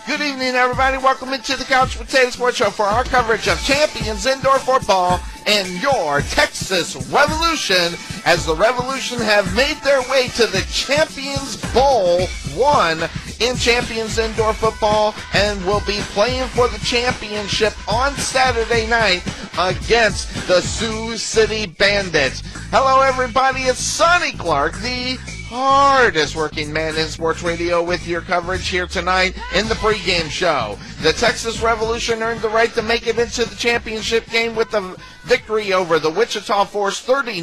Good evening, everybody. Welcome into the Couch Potato Sports Show for our coverage of Champions Indoor Football and your Texas Revolution, as the Revolution have made their way to the Champions Bowl 1 in Champions Indoor Football and will be playing for the championship on Saturday night against the Sioux City Bandits. Hello, everybody. It's Sonny Clark, the hardest working man in sports radio, with your coverage here tonight in the pregame show. The Texas Revolution earned the right to make it into the championship game with the victory over the Wichita Force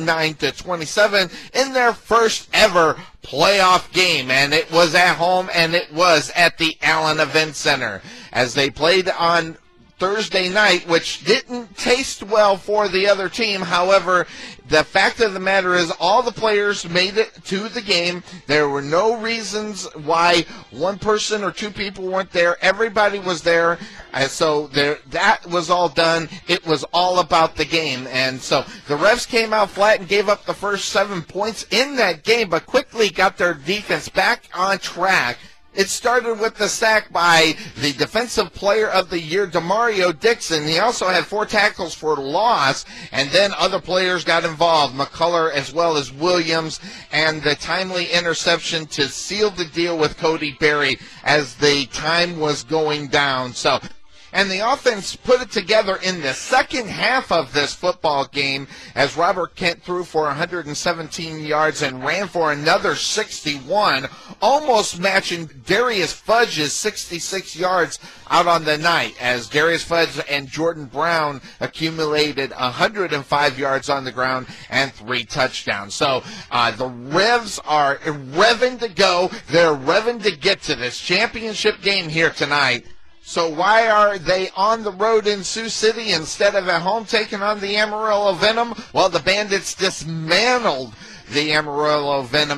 39-27 in their first ever playoff game, and it was at home and it was at the Allen Event Center as they played on Thursday night, which didn't taste well for the other team. However, the fact of the matter is all the players made it to the game. There were no reasons why one person or two people weren't there. Everybody was there. And so that was all done. It was all about the game. And so the Revs came out flat and gave up the first 7 points in that game, but quickly got their defense back on track. It started with the sack by the Defensive Player of the Year, Demario Dixon. He also had 4 tackles for loss, and then other players got involved, McCullough as well as Williams, and the timely interception to seal the deal with Cody Berry as the time was going down. And the offense put it together in the second half of this football game as Robert Kent threw for 117 yards and ran for another 61, almost matching Darius Fudge's 66 yards out on the night, as Darius Fudge and Jordan Brown accumulated 105 yards on the ground and 3 touchdowns. So the Revs are revving to go. They're revving to get to this championship game here tonight. So why are they on the road in Sioux City instead of at home taking on the Amarillo Venom? Well, the Bandits dismantled the Amarillo Venom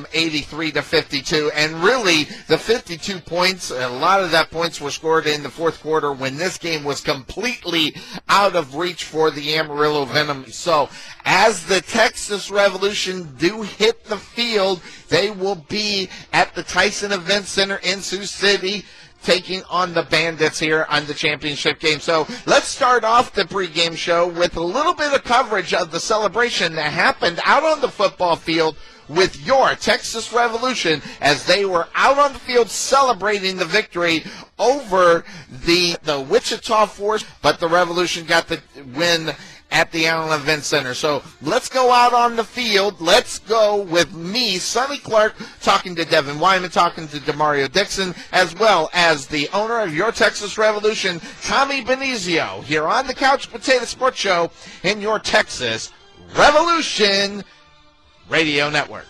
83-52, and really the 52 points, a lot of that points were scored in the fourth quarter when this game was completely out of reach for the Amarillo Venom. So as the Texas Revolution do hit the field, they will be at the Tyson Event Center in Sioux City, taking on the Bandits here on the championship game. So let's start off the pregame show with a little bit of coverage of the celebration that happened out on the football field with your Texas Revolution as they were out on the field celebrating the victory over the Wichita Force, but the Revolution got the win at the Allen Event Center. So let's go out on the field. Let's go with me, Sonny Clark, talking to Devin Wyman, talking to Demario Dixon, as well as the owner of your Texas Revolution, Tommy Benizio, here on the Couch Potato Sports Show in your Texas Revolution Radio Network.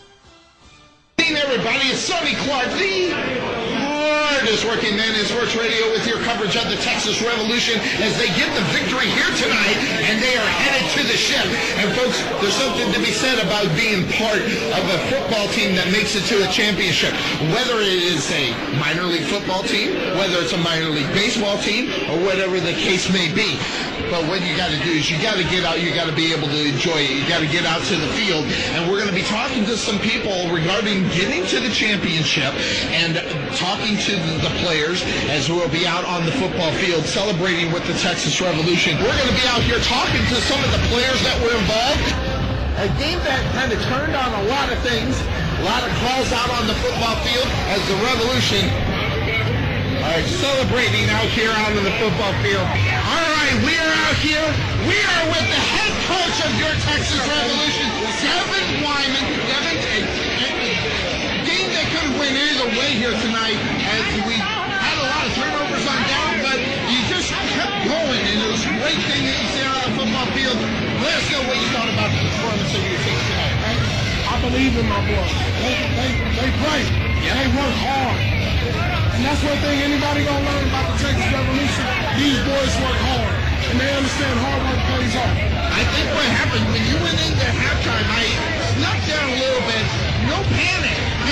Hey everybody, it's Sonny Clark, the hardest working man in sports radio, with your coverage of the Texas Revolution as they get the victory here tonight and they are headed to the ship. And folks, there's something to be said about being part of a football team that makes it to a championship. Whether it is a minor league football team, whether it's a minor league baseball team, or whatever the case may be. But what you got to do is you got to get out, you got to be able to enjoy it, you got to get out to the field. And we're going to be talking to some people regarding getting to the championship and talking to the players as who will be out on the football field celebrating with the Texas Revolution. We're going to be out here talking to some of the players that were involved. A game that kind of turned on a lot of things, a lot of calls out on the football field as the Revolution are celebrating out here out on the football field. All right, we are out here. We are with the head coach of your Texas Revolution, Devin Wyman. Devin, a game that could have went either way here tonight as we had a lot of turnovers on down, but you just kept going, and it was a great thing that you see on the football field. Let us know what you thought about the performance of your team tonight. I believe in my boys. They play. Yeah. They work hard. And that's one thing anybody gonna learn about the Texas Revolution. These boys work hard, and they understand hard work pays off. I think what happened when you went into halftime, I snuck down a little bit. No panic.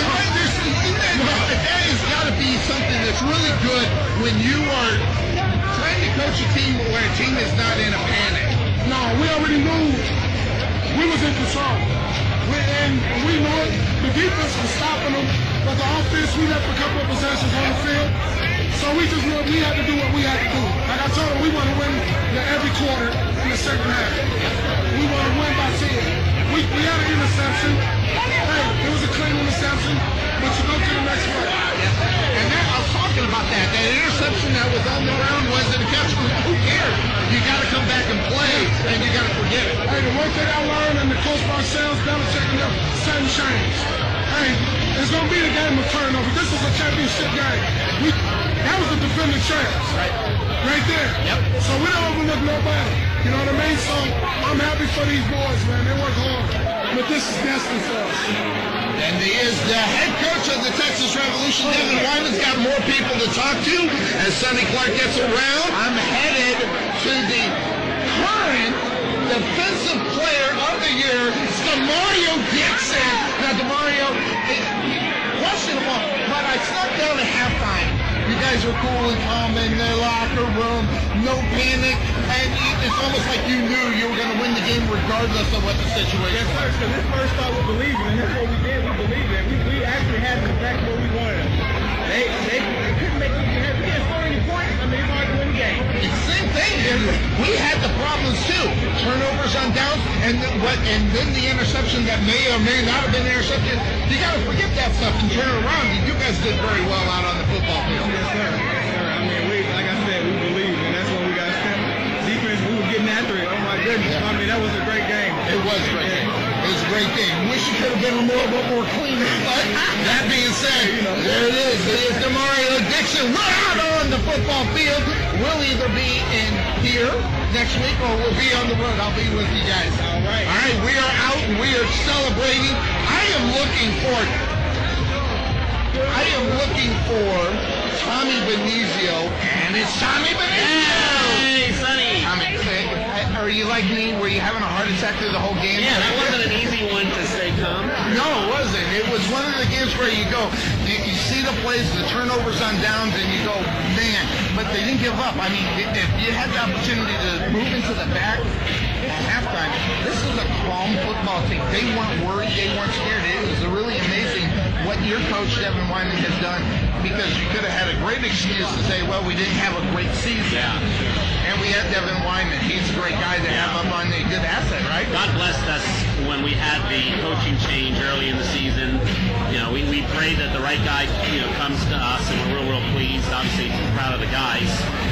That has got to be something that's really good when you are trying to coach a team where a team is not in a panic. No, we already knew we was in control. And we knew it. The defense was stopping them, but the offense, we left a couple of possessions on the field. So we had to do what we had to do. Like I told him, we want to win every quarter in the second half. We want to win by 10. We had an interception. Hey, it was a clean interception, but you go to the next play. And that, I was talking about that. That interception that was on the ground wasn't a catch. Who cares? You got to come back and play, and you got to forget it. Hey, the one thing I learned in the Coach Parcells, Belichick, and them, sudden change. Hey, it's going to be a game of turnover. This is a championship game. That was the defending champs. Right there. Yep. So we don't overlook nobody. You know what I mean? So I'm happy for these boys, man. They work hard. But this is destined for us. And he is the head coach of the Texas Revolution. Devin Wyman's got more people to talk to as Sonny Clark gets around. I'm headed to the current Defensive Player of the Year, Demario Dixon. Now, Demario, questionable, but I snuck down at halftime. You guys were cool and calm in the locker room, no panic, and it's almost like you knew you were going to win the game regardless of what the situation was. Yes, sir, because this first thought was believing, and that's what we did. We believed it. We actually had them back where we wanted them. They couldn't make it. We didn't score any points. I mean, it's hard to win the game. It's the same thing. We had the problems too. Turnovers on downs, and then the interception that may or may not have been intercepted. You got to forget that stuff and turn it around. You guys did very well out on the football field. Yes, sir. Yes, sir. I mean, like I said, we believed, and that's when we got sent. Defense, we were getting after it. Oh my goodness. I mean, that was a great game. It was a great game. It was a great game. Wish it could have been a little more clean. But that being said, there it is. It is Demario Dixon. We're out on the football field. We'll either be in here next week or we'll be on the road. I'll be with you guys. All right. All right. We are out. We are celebrating. I am looking for Tommy Benizio, and it's Tommy Benizio. Hey, Sonny. Tommy, are you like me? Were you having a heart attack through the whole game? Yeah, that wasn't an easy one to stay calm. No, it wasn't. It was one of the games where you go, you see the plays, the turnovers on downs, and you go, man, but they didn't give up. I mean, if you had the opportunity to move into the back at halftime, this is a calm football team. They weren't worried. They weren't scared. It was really amazing what your coach, Devin Wyman, has done, because you could have had a great excuse to say, well, we didn't have a great season. Yeah. And we had Devin Wyman. He's a great guy to have up on a good asset, right? God blessed us when we had the coaching change early in the season. You know, we prayed that the right guy, comes to us, and we're real pleased. Obviously, proud of the guys.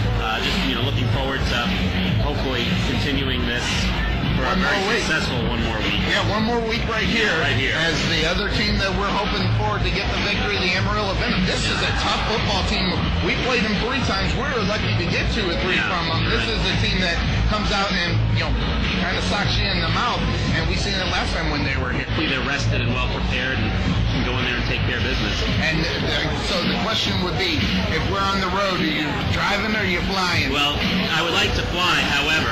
Looking forward to hopefully continuing this for a very successful one more week. Yeah, one more week right here. Yeah, right here. As the other team that we're hoping for to get the victory, the Amarillo Venom. This is a tough football team. We played them 3 times. We were lucky to get 2 or 3 from them. This is a team that comes out and, kind of socks you in the mouth. And we seen it last time when they were here. They're rested and well prepared and can go in there and take care of business. And so the question would be, if we're on the road, are you driving or are you flying? Well, I would like to fly. However,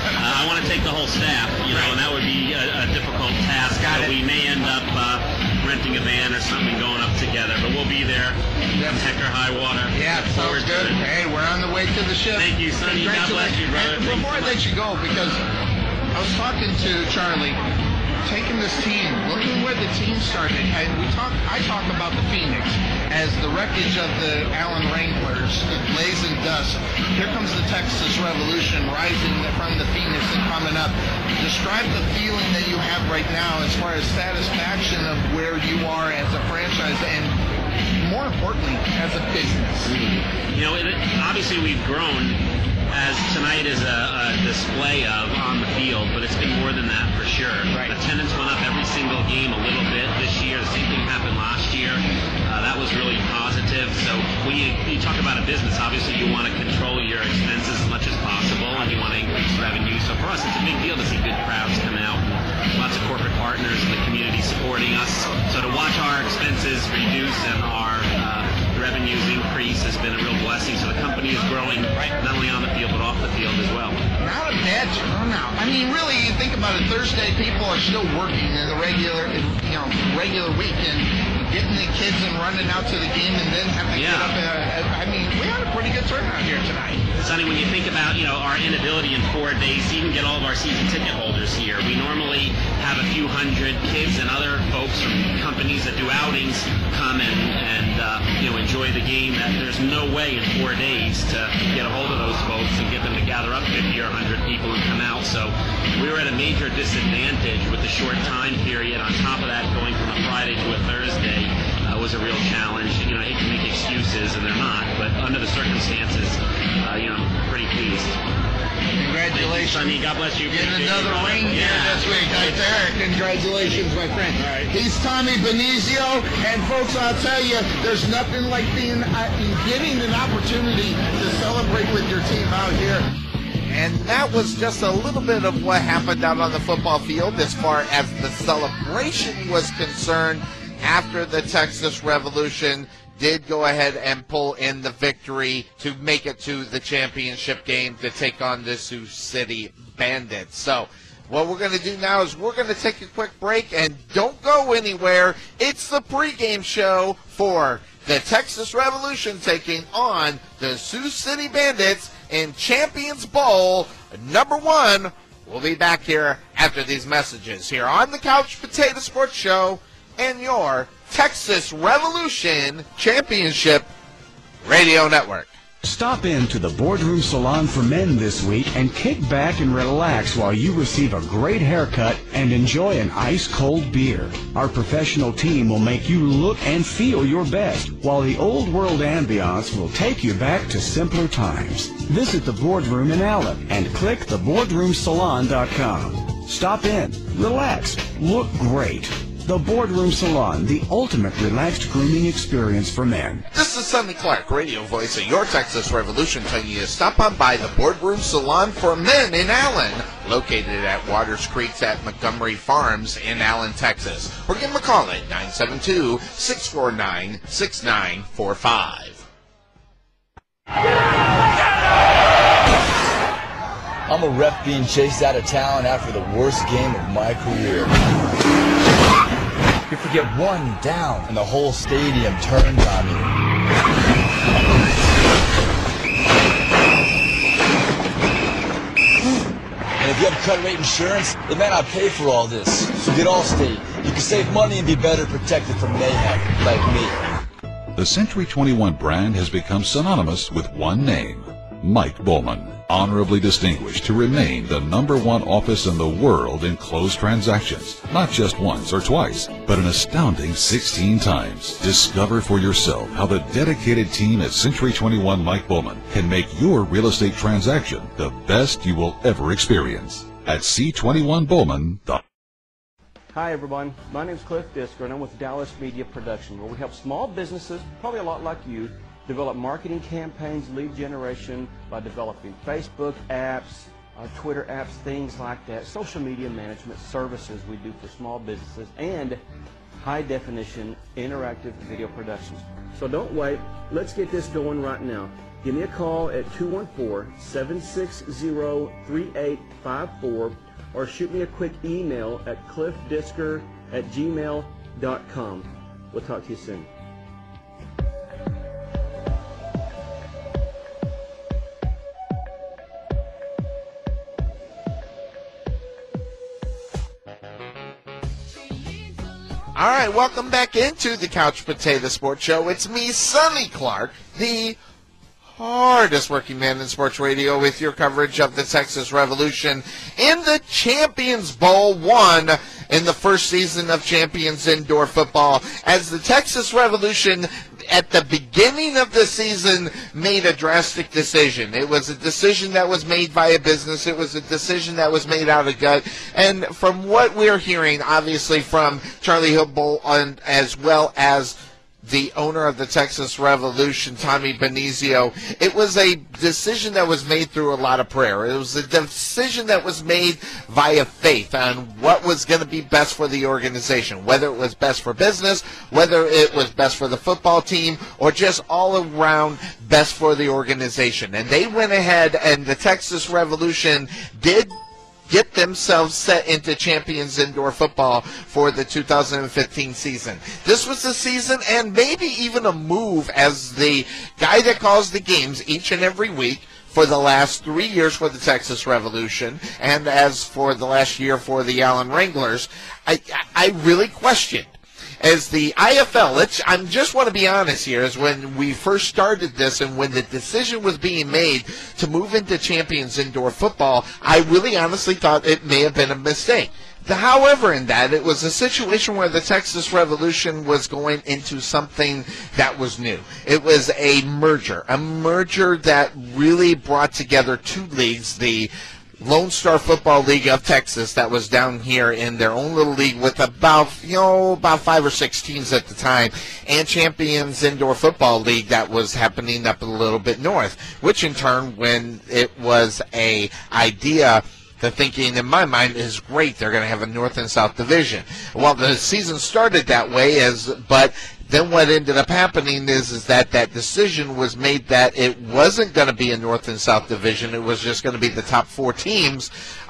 I want to take the whole staff, and that would be a difficult task. So we may end up renting a van or something, going up together. But we'll be there, heck or high water. Yeah, sounds good. Hey, we're on the way to the ship. Thank you, Sonny. God bless you, brother. And before I let you go, because I was talking to Charlie, taking this team, looking where the team started. I talk about the Phoenix as the wreckage of the Allen Wranglers, the blaze and dust. Here comes the Texas Revolution rising from the Phoenix and coming up. Describe the feeling that you have right now as far as satisfaction of where you are as a franchise and, more importantly, as a business. Obviously we've grown, as tonight is a display of on the field, but it's been more than that for sure. Right. Attendance went up every single game a little bit this year. The same thing happened last year. That was really positive. So when you talk about a business, obviously you want to control your expenses as much as possible, and you want to increase revenue. So for us, it's a big deal to see good crowds come out, and lots of corporate partners in the community supporting us. So to watch our expenses reduce and our revenues increase has been a real blessing. So the company is growing, not only on the field but off the field as well. Not a bad turnout. I mean, really, you think about it. Thursday, people are still working in the regular week, and getting the kids and running out to the game and then having to get up. I mean, we had a pretty good turnout here tonight. Sonny, when you think about, our inability in 4 days to even get all of our season ticket holders here, we normally have a few hundred kids and other folks from companies that do outings come and enjoy the game. That there's no way in 4 days to get a hold of those folks and get them to gather up 50 or 100 people and come out. So we were at a major disadvantage with the short time period. On top of that, going from a Friday to a Thursday was a real challenge. I hate to make excuses, and they're not, but under the circumstances, I'm pretty pleased. Congratulations. Sonny, God bless you. Getting another ring here this week right there. Congratulations, my friend. Right. He's Tommy Benizio, and folks, I'll tell you, there's nothing like getting an opportunity to celebrate with your team out here. And that was just a little bit of what happened out on the football field as far as the celebration was concerned after the Texas Revolution did go ahead and pull in the victory to make it to the championship game to take on the Sioux City Bandits. So what we're going to do now is we're going to take a quick break, and don't go anywhere. It's the pregame show for the Texas Revolution taking on the Sioux City Bandits in Champions Bowl #1. We'll be back here after these messages here on the Couch Potato Sports Show and your Texas Revolution Championship Radio Network. Stop in to the Boardroom Salon for Men this week and kick back and relax while you receive a great haircut and enjoy an ice-cold beer. Our professional team will make you look and feel your best, while the old world ambiance will take you back to simpler times. Visit the Boardroom in Allen and click theboardroomsalon.com. Stop in, relax, look great. The Boardroom Salon, the ultimate relaxed grooming experience for men. This is Sonny Clark, radio voice of your Texas Revolution, telling you to stop on by the Boardroom Salon for Men in Allen, located at Waters Creek at Montgomery Farms in Allen, Texas. Or give them a call at 972-649-6945. I'm a ref being chased out of town after the worst game of my career. You forget one down, and the whole stadium turns on you. And if you have cut rate insurance, they may not pay for all this. So get Allstate. You can save money and be better protected from mayhem, like me. The Century 21 brand has become synonymous with one name, Mike Bowman. Honorably distinguished to remain the #1 office in the world in closed transactions, not just once or twice, but an astounding 16 times. Discover for yourself how the dedicated team at Century 21 Mike Bowman can make your real estate transaction the best you will ever experience at C21Bowman.com. Hi everyone, my name is Cliff Disker and I'm with Dallas Media Production, where we help small businesses, probably a lot like you, develop marketing campaigns, lead generation by developing Facebook apps, Twitter apps, things like that, social media management services we do for small businesses, and high-definition interactive video productions. So don't wait. Let's get this going right now. Give me a call at 214-760-3854 or shoot me a quick email at cliffdisker@gmail.com. We'll talk to you soon. All right, welcome back into the Couch Potato Sports Show. It's me, Sonny Clark, the hardest working man in sports radio, with your coverage of the Texas Revolution in the Champions Bowl 1 in the first season of Champions Indoor Football, as the Texas Revolution at the beginning of the season made a drastic decision. It was a decision that was made by a business. It was a decision that was made out of gut. And from what we're hearing, obviously from Charlie Hillbull as well as the owner of the Texas Revolution, Tommy Benizio, it was a decision that was made through a lot of prayer. It was a decision that was made via faith on what was going to be best for the organization, whether it was best for business, whether it was best for the football team, or just all around best for the organization. And they went ahead, and the Texas Revolution did get themselves set into Champions Indoor Football for the 2015 season. This was the season and maybe even a move as the guy that calls the games each and every week for the last 3 years for the Texas Revolution, and as for the last year for the Allen Wranglers. I really questioned. As the IFL, I just want to be honest here, is when we first started this and when the decision was being made to move into Champions Indoor Football, I really honestly thought it may have been a mistake. However, in that, it was a situation where the Texas Revolution was going into something that was new. It was a merger that really brought together two leagues, the Lone Star Football League of Texas that was down here in their own little league with about 5 or 6 teams at the time, and Champions Indoor Football League that was happening up a little bit north, which in turn, when it was a idea, the thinking in my mind is great. They're going to have a North and South division. Well, the season started that way, but then what ended up happening is that decision was made that it wasn't going to be a North and South division. It was just going to be the top 4 teams.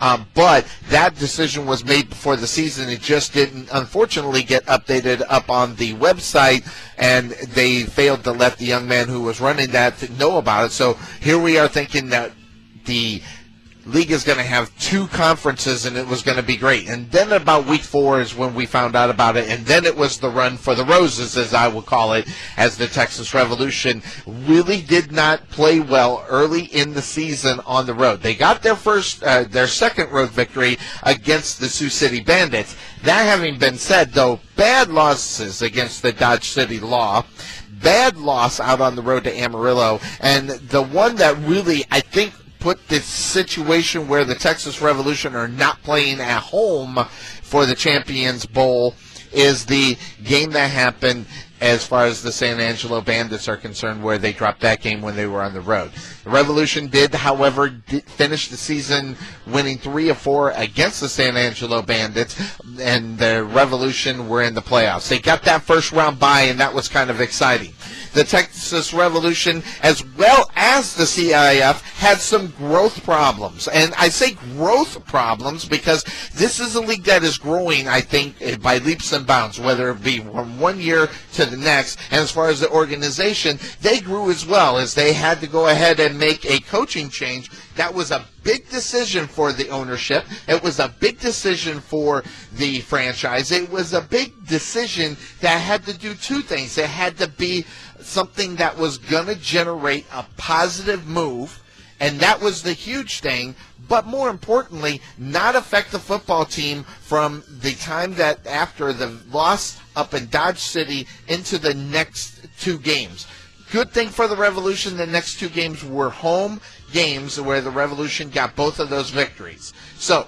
But that decision was made before the season. It just didn't, unfortunately, get updated up on the website, and they failed to let the young man who was running that know about it. So here we are thinking that the league is going to have 2 conferences, and it was going to be great. And then about week 4 is when we found out about it, and then it was the run for the roses, as I would call it, as the Texas Revolution really did not play well early in the season on the road. They got their second road victory against the Sioux City Bandits. That having been said, though, bad losses against the Dodge City Law, bad loss out on the road to Amarillo, and the one that really, I think, put this situation where the Texas Revolution are not playing at home for the Champions Bowl is the game that happened as far as the San Angelo Bandits are concerned, where they dropped that game when they were on the road. The Revolution did, however, finish the season winning 3 of 4 against the San Angelo Bandits, and the Revolution were in the playoffs. They got that first round bye, and that was kind of exciting. The Texas Revolution, as well as the CIF, had some growth problems. And I say growth problems because this is a league that is growing, I think, by leaps and bounds, whether it be from one year to the next. And as far as the organization, they grew as well, as they had to go ahead and make a coaching change. That was a big decision for the ownership. It was a big decision for the franchise. It was a big decision that had to do 2 things. It had to be something that was going to generate a positive move, and that was the huge thing, but more importantly, not affect the football team from the time that after the loss up in Dodge City into the next 2 games. Good thing for the Revolution, the next 2 games were home games where the Revolution got both of those victories. So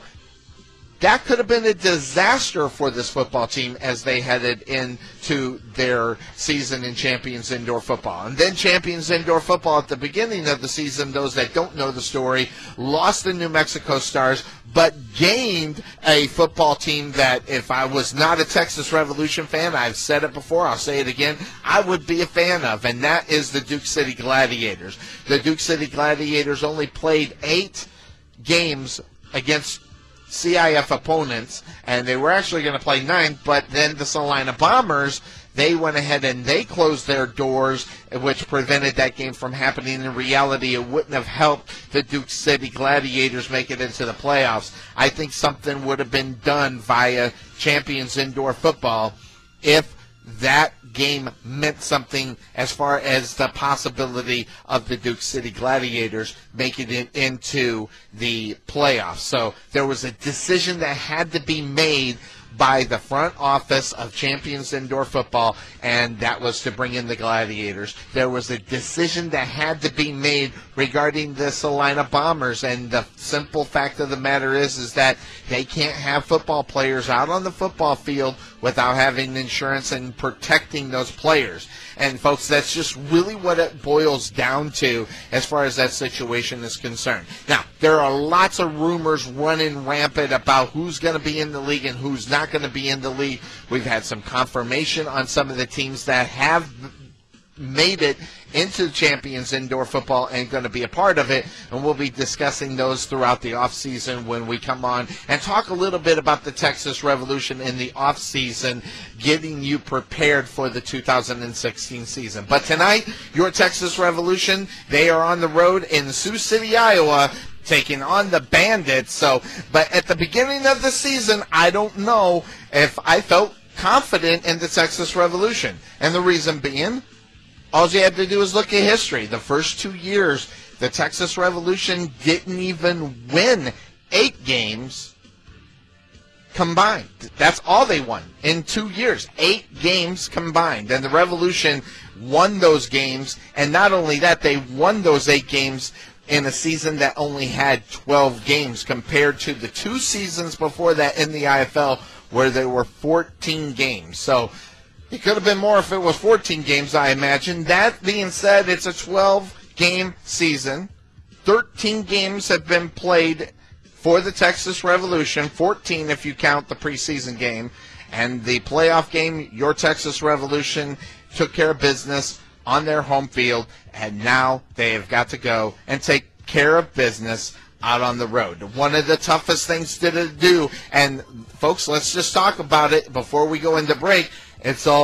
that could have been a disaster for this football team as they headed into their season in Champions Indoor Football. And then Champions Indoor Football at the beginning of the season, those that don't know the story, lost the New Mexico Stars, but gained a football team that if I was not a Texas Revolution fan, I've said it before, I'll say it again, I would be a fan of, and that is the Duke City Gladiators. The Duke City Gladiators only played 8 games against CIF opponents, and they were actually going to play 9, but then the Salina Bombers, they went ahead and they closed their doors, which prevented that game from happening. In reality, it wouldn't have helped the Duke City Gladiators make it into the playoffs. I think something would have been done via Champions Indoor Football if that game meant something as far as the possibility of the Duke City Gladiators making it into the playoffs. So there was a decision that had to be made by the front office of Champions Indoor Football, and that was to bring in the Gladiators. There was a decision that had to be made regarding the Salina Bombers, and the simple fact of the matter is that they can't have football players out on the football field without having insurance and protecting those players. And, folks, that's just really what it boils down to as far as that situation is concerned. Now, there are lots of rumors running rampant about who's going to be in the league and who's not going to be in the league. We've had some confirmation on some of the teams that have made it into Champions Indoor Football and going to be a part of it. And we'll be discussing those throughout the offseason when we come on and talk a little bit about the Texas Revolution in the offseason, getting you prepared for the 2016 season. But tonight, your Texas Revolution, they are on the road in Sioux City, Iowa, taking on the Bandits. But at the beginning of the season, I don't know if I felt confident in the Texas Revolution. And the reason being, all you had to do is look at history. The first 2 years, the Texas Revolution didn't even win 8 games combined. That's all they won in 2 years, 8 games combined. And the Revolution won those games. And not only that, they won those 8 games in a season that only had 12 games compared to the 2 seasons before that in the IFL where there were 14 games. So it could have been more if it was 14 games, I imagine. That being said, it's a 12-game season. 13 games have been played for the Texas Revolution, 14 if you count the preseason game. And the playoff game, your Texas Revolution took care of business on their home field, and now they have got to go and take care of business out on the road. One of the toughest things to do, and folks, let's just talk about it before we go into break. It's a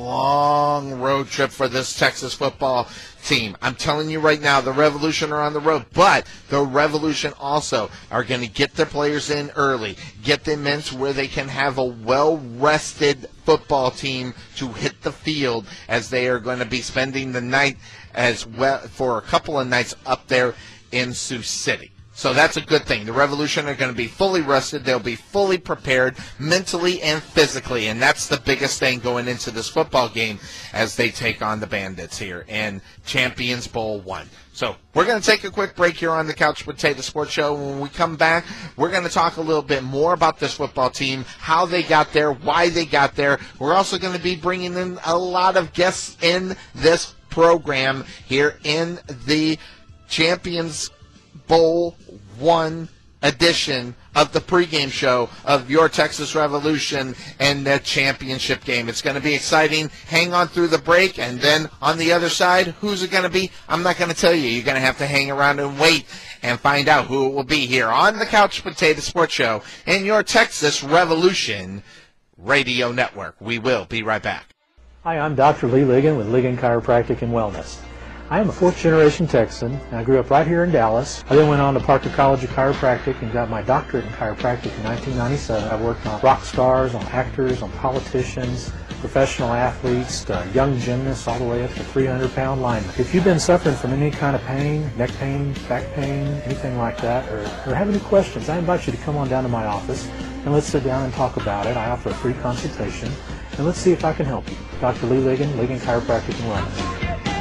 long road trip for this Texas football team. I'm telling you right now, the Revolution are on the road, but the Revolution also are going to get their players in early, get them in to where they can have a well-rested football team to hit the field, as they are going to be spending the night as well for a couple of nights up there in Sioux City. So that's a good thing. The Revolution are going to be fully rested. They'll be fully prepared mentally and physically, and that's the biggest thing going into this football game as they take on the Bandits here in Champions Bowl 1. So we're going to take a quick break here on the Couch Potato Sports Show. When we come back, we're going to talk a little bit more about this football team, how they got there, why they got there. We're also going to be bringing in a lot of guests in this program here in the Champions Bowl 1 edition of the pregame show of your Texas Revolution and the championship game. It's going to be exciting. Hang on through the break, and then on the other side, who's it going to be? I'm not going to tell you. You're going to have to hang around and wait and find out who it will be here on the Couch Potato Sports Show and your Texas Revolution Radio Network. We will be right back. Hi, I'm Dr. Lee Ligon with Ligon Chiropractic and Wellness. I am a fourth-generation Texan, and I grew up right here in Dallas. I then went on to Parker College of Chiropractic and got my doctorate in chiropractic in 1997. I've worked on rock stars, on actors, on politicians, professional athletes, young gymnasts, all the way up to 300-pound linemen. If you've been suffering from any kind of pain, neck pain, back pain, anything like that, or have any questions, I invite you to come on down to my office, and let's sit down and talk about it. I offer a free consultation, and let's see if I can help you. Dr. Lee Ligon, Ligon Chiropractic and Wellness.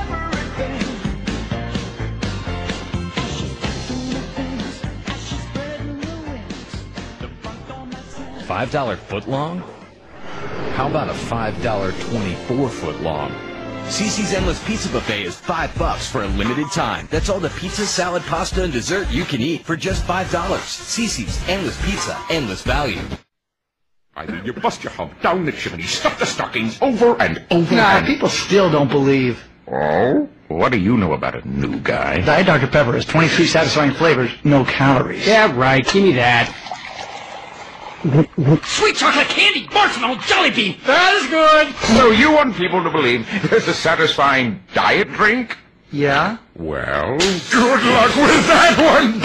$5 foot long? How about a $5 24-foot long? Cece's Endless Pizza Buffet is $5 for a limited time. That's all the pizza, salad, pasta, and dessert you can eat for just $5. Cece's Endless Pizza, endless value. Either you bust your hump down the chimney, stuff the stockings over and over. Nah, and... people still don't believe. Oh? What do you know about a new guy? Diet Dr. Pepper has 23 satisfying flavors, no calories. Yeah, right. Give me that. Sweet chocolate candy, marshmallow, jelly bean. That is good. So you want people to believe there's a satisfying diet drink? Yeah? Well, good luck with that one,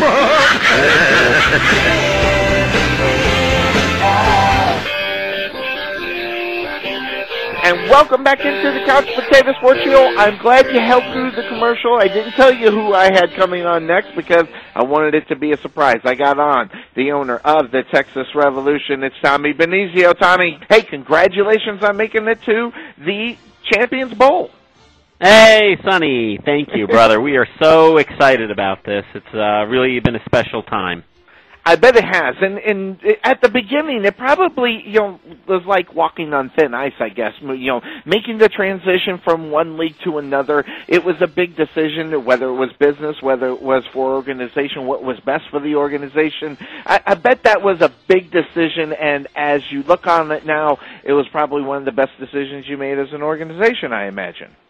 And welcome back into the Couch Potato Sports Show. I'm glad you held through the commercial. I didn't tell you who I had coming on next because I wanted it to be a surprise. I got on the owner of the Texas Revolution. It's Tommy Benizio. Tommy, hey, congratulations on making it to the Champions Bowl. Hey, Sonny. Thank you, brother. We are so excited about this. It's really been a special time. I bet it has. And at the beginning, it probably, was like walking on thin ice, I guess. Making the transition from one league to another. It was a big decision, whether it was business, whether it was for organization, what was best for the organization. I bet that was a big decision, and as you look on it now, it was probably one of the best decisions you made as an organization, I imagine.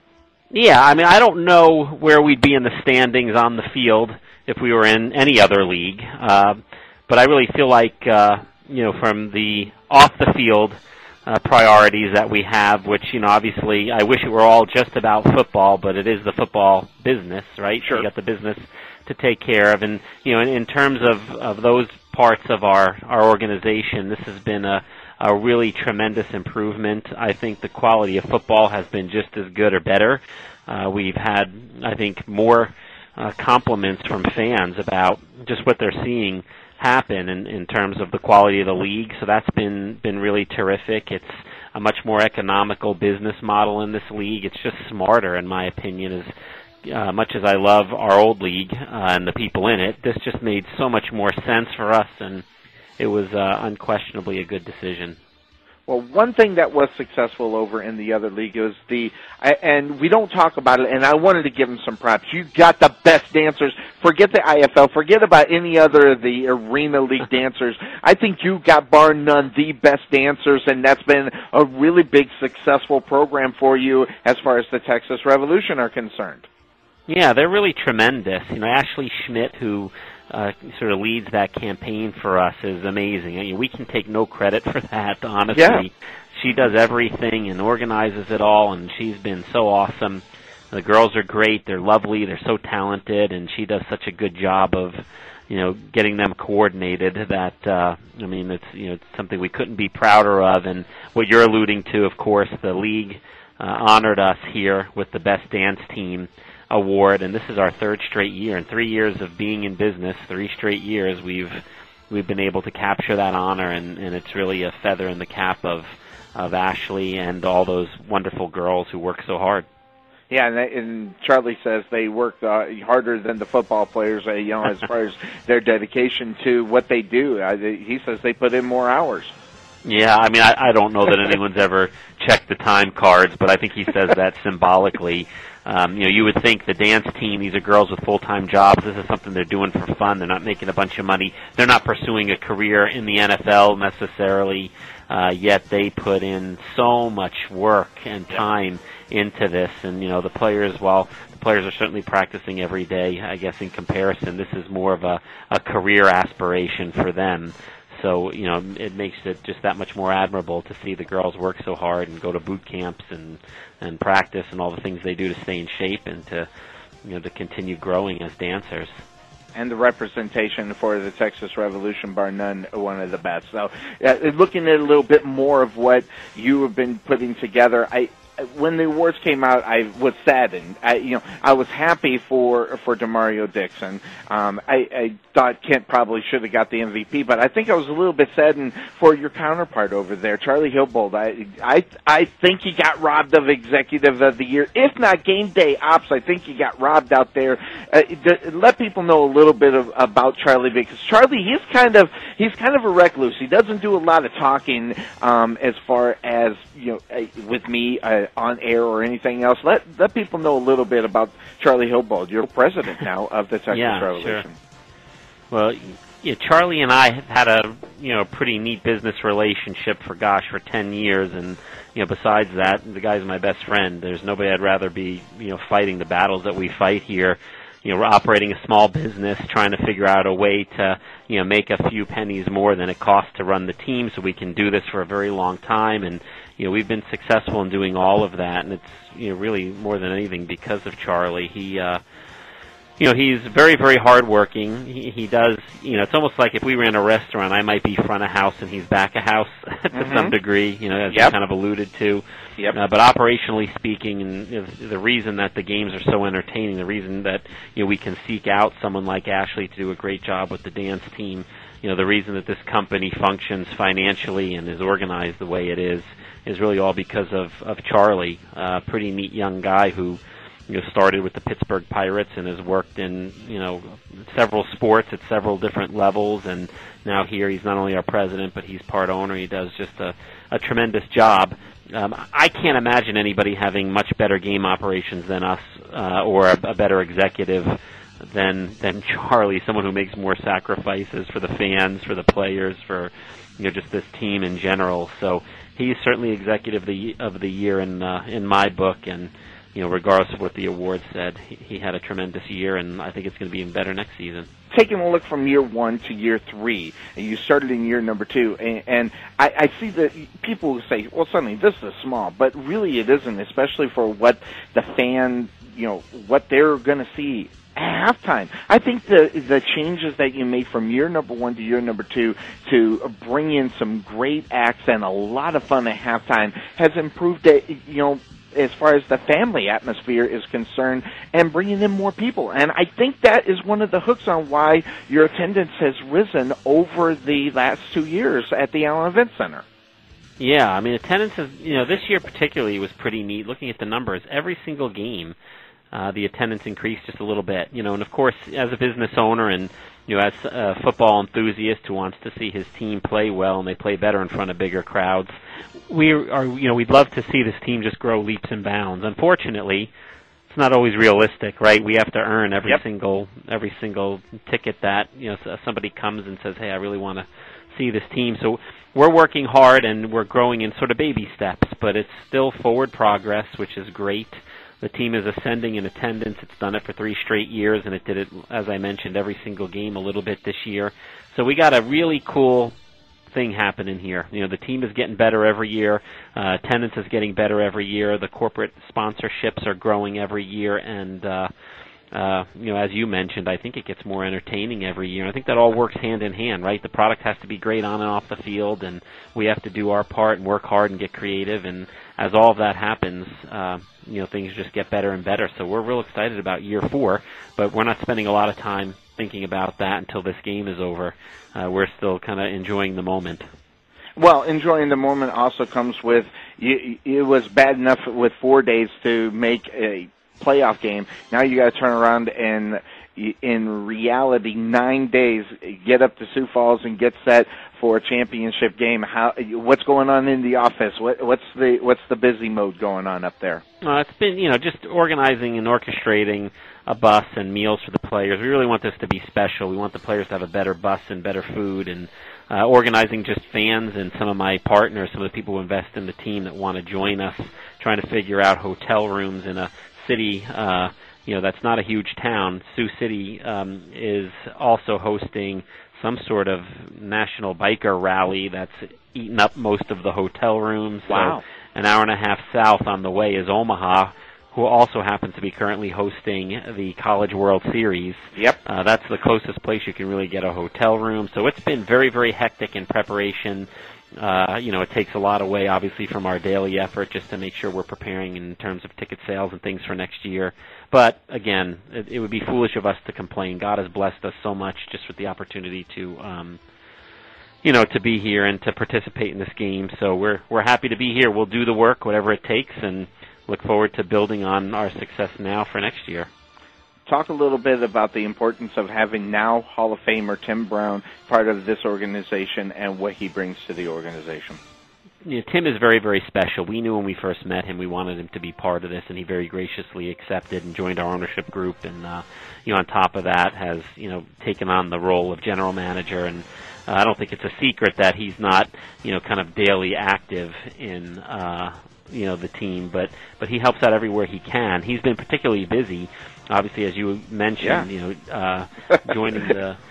Yeah, I mean, I don't know where we'd be in the standings on the field if we were in any other league, but I really feel like, from the off-the-field priorities that we have, which, obviously I wish it were all just about football, but it is the football business, right? Sure. You got the business to take care of, and, in terms of those parts of our organization, this has been a really tremendous improvement. I think the quality of football has been just as good or better. We've had, I think, more compliments from fans about just what they're seeing happen in terms of the quality of the league. So that's been really terrific. It's a much more economical business model in this league. It's just smarter, in my opinion. As much as I love our old league and the people in it, this just made so much more sense for us, and it was unquestionably a good decision. Well, one thing that was successful over in the other league was and we don't talk about it, and I wanted to give them some props. You got the best dancers. Forget the IFL. Forget about any other of the Arena League dancers. I think you got, bar none, the best dancers, and that's been a really big successful program for you as far as the Texas Revolution are concerned. Yeah, they're really tremendous. Ashley Schmidt, who sort of leads that campaign for us, is amazing. I mean, we can take no credit for that, honestly. Yeah. She does everything and organizes it all, and she's been so awesome. The girls are great. They're lovely. They're so talented, and she does such a good job of, getting them coordinated that, it's something we couldn't be prouder of. And what you're alluding to, of course, the league honored us here with the Best Dance Team award, and this is our third straight year. In 3 years of being in business, 3 straight years, we've been able to capture that honor, and it's really a feather in the cap of Ashley and all those wonderful girls who work so hard. Yeah, and Charlie says they work harder than the football players, as far as their dedication to what they do. He says they put in more hours. Yeah, I mean, I don't know that anyone's ever checked the time cards, but I think he says that symbolically. You would think the dance team, these are girls with full-time jobs. This is something they're doing for fun. They're not making a bunch of money. They're not pursuing a career in the NFL necessarily, yet they put in so much work and time into this. And, the players, while the players are certainly practicing every day, I guess in comparison, this is more of a career aspiration for them. So, it makes it just that much more admirable to see the girls work so hard and go to boot camps and practice and all the things they do to stay in shape and to continue growing as dancers. And the representation for the Texas Revolution, bar none, one of the best. So, looking at a little bit more of what you have been putting together, when the awards came out, I was saddened. I was happy for Demario Dixon. I thought Kent probably should have got the MVP, but I think I was a little bit saddened for your counterpart over there, Charlie Hilbold. I think he got robbed of Executive of the Year, if not Game Day Ops. I think he got robbed out there. Let people know a little bit about Charlie, because Charlie, he's kind of a recluse. He doesn't do a lot of talking as far as with me on air or anything else. Let people know a little bit about Charlie Hilbold. You're president now of the Texas Revolution. Sure. Well, Charlie and I have had a pretty neat business relationship for 10 years, and besides that, the guy's my best friend. There's nobody I'd rather be fighting the battles that we fight here. We're operating a small business, trying to figure out a way to make a few pennies more than it costs to run the team, so we can do this for a very long time. And we've been successful in doing all of that, and it's really more than anything because of Charlie. He's very, very hardworking. He does, it's almost like if we ran a restaurant, I might be front of house and he's back of house to some degree, as you kind of alluded to. Yep. But operationally speaking, and the reason that the games are so entertaining, the reason that we can seek out someone like Ashley to do a great job with the dance team, the reason that this company functions financially and is organized the way it is really all because of Charlie, a pretty neat young guy who started with the Pittsburgh Pirates and has worked in several sports at several different levels, and now here he's not only our president but he's part owner. He does just a tremendous job. I can't imagine anybody having much better game operations than us, or a better executive than Charlie. Someone who makes more sacrifices for the fans, for the players, for just this team in general. So he's certainly executive of the year in my book, and regardless of what the award said, he had a tremendous year, and I think it's going to be even better next season. Taking a look from year 1 to year 3, and you started in year number 2, and I see that people will say, well, suddenly this is small, but really it isn't, especially for what the fan, what they're going to see at halftime. I think the changes that you made from year number 1 to year number 2 to bring in some great acts and a lot of fun at halftime has improved it, as far as the family atmosphere is concerned, and bringing in more people. And I think that is one of the hooks on why your attendance has risen over the last 2 years at the Allen Event Center. Yeah, I mean, attendance is, this year particularly was pretty neat. Looking at the numbers, every single game, the attendance increased just a little bit. And of course, as a business owner and as a football enthusiast who wants to see his team play well and they play better in front of bigger crowds, we'd love to see this team just grow leaps and bounds. Unfortunately, it's not always realistic, right? We have to earn every single ticket that somebody comes and says, "Hey, I really want to see this team." So we're working hard and we're growing in sort of baby steps, but it's still forward progress, which is great. The team is ascending in attendance. It's done it for 3 straight years, and it did it, as I mentioned, every single game a little bit this year. So we got a really cool thing happening here. The team is getting better every year. Attendance is getting better every year. The corporate sponsorships are growing every year, and as you mentioned, I think it gets more entertaining every year. I think that all works hand in hand, right? The product has to be great on and off the field, and we have to do our part and work hard and get creative. And as all of that happens, things just get better and better. So we're real excited about year 4, but we're not spending a lot of time thinking about that until this game is over. We're still kind of enjoying the moment. Well, enjoying the moment also comes with, it was bad enough with 4 days to make a playoff game. Now you got to turn around and, in reality, 9 days, get up to Sioux Falls and get set for a championship game. What's going on in the office? What's the busy mode going on up there? It's been just organizing and orchestrating a bus and meals for the players. We really want this to be special. We want the players to have a better bus and better food, and organizing just fans and some of my partners, some of the people who invest in the team that want to join us, trying to figure out hotel rooms in a city that's not a huge town. Sioux City is also hosting some sort of national biker rally that's eaten up most of the hotel rooms. Wow. So an hour and a half south on the way is Omaha, who also happens to be currently hosting the College World Series. Yep. That's the closest place you can really get a hotel room. So it's been very, very hectic in preparation. It takes a lot away, obviously, from our daily effort just to make sure we're preparing in terms of ticket sales and things for next year. But, again, it would be foolish of us to complain. God has blessed us so much just with the opportunity to, to be here and to participate in this game. So we're happy to be here. We'll do the work, whatever it takes, and look forward to building on our success now for next year. Talk a little bit about the importance of having now Hall of Famer Tim Brown part of this organization and what he brings to the organization. Tim is very, very special. We knew when we first met him we wanted him to be part of this, and he very graciously accepted and joined our ownership group. And on top of that, has taken on the role of general manager. And I don't think it's a secret that he's not kind of daily active in the team, but he helps out everywhere he can. He's been particularly busy. Obviously, as you mentioned, joining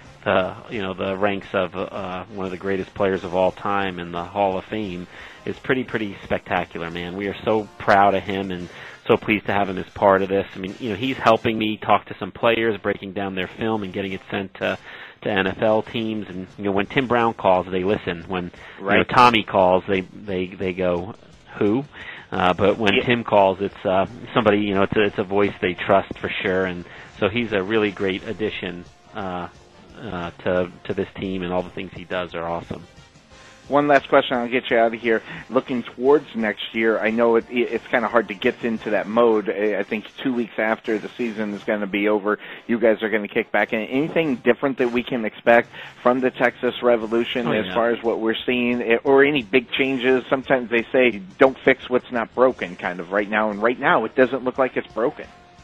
the ranks of one of the greatest players of all time in the Hall of Fame is pretty spectacular, man. We are so proud of him and so pleased to have him as part of this. I mean, he's helping me talk to some players, breaking down their film and getting it sent to NFL teams. And when Tim Brown calls, they listen. When Tommy calls, they go, who? But when Tim calls, it's somebody, it's a voice they trust for sure, and so he's a really great addition to this team, and all the things he does are awesome. One last question, I'll get you out of here. Looking towards next year, I know it's kind of hard to get into that mode. I think 2 weeks after the season is going to be over, you guys are going to kick back in. Anything different that we can expect from the Texas Revolution as far as what we're seeing, or any big changes? Sometimes they say, don't fix what's not broken, kind of right now, and right now it doesn't look like it's broken.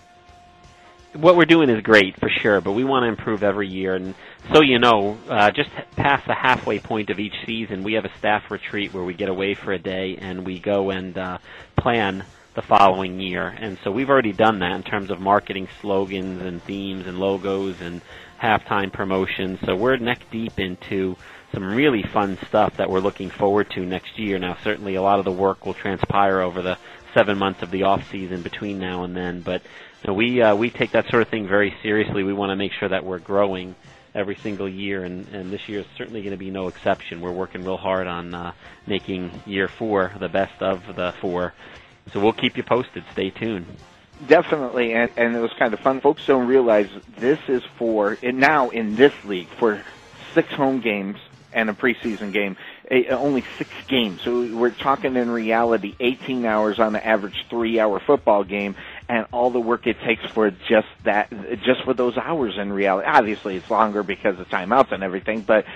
What we're doing is great, for sure, but we want to improve every year. And so just past the halfway point of each season, we have a staff retreat where we get away for a day and we go and plan the following year. And so we've already done that in terms of marketing slogans and themes and logos and halftime promotions. So we're neck deep into some really fun stuff that we're looking forward to next year. Now, certainly a lot of the work will transpire over the 7 months of the off season between now and then, but we take that sort of thing very seriously. We want to make sure that we're growing every single year, and this year is certainly going to be no exception. We're working real hard on making year 4 the best of the 4. So we'll keep you posted. Stay tuned. Definitely, and it was kind of fun. Folks don't realize this is for, now in this league, for 6 home games and a preseason game, only 6 games. So we're talking in reality 18 hours on the average 3-hour football game, and all the work it takes for just for those hours in reality. Obviously, it's longer because of timeouts and everything, but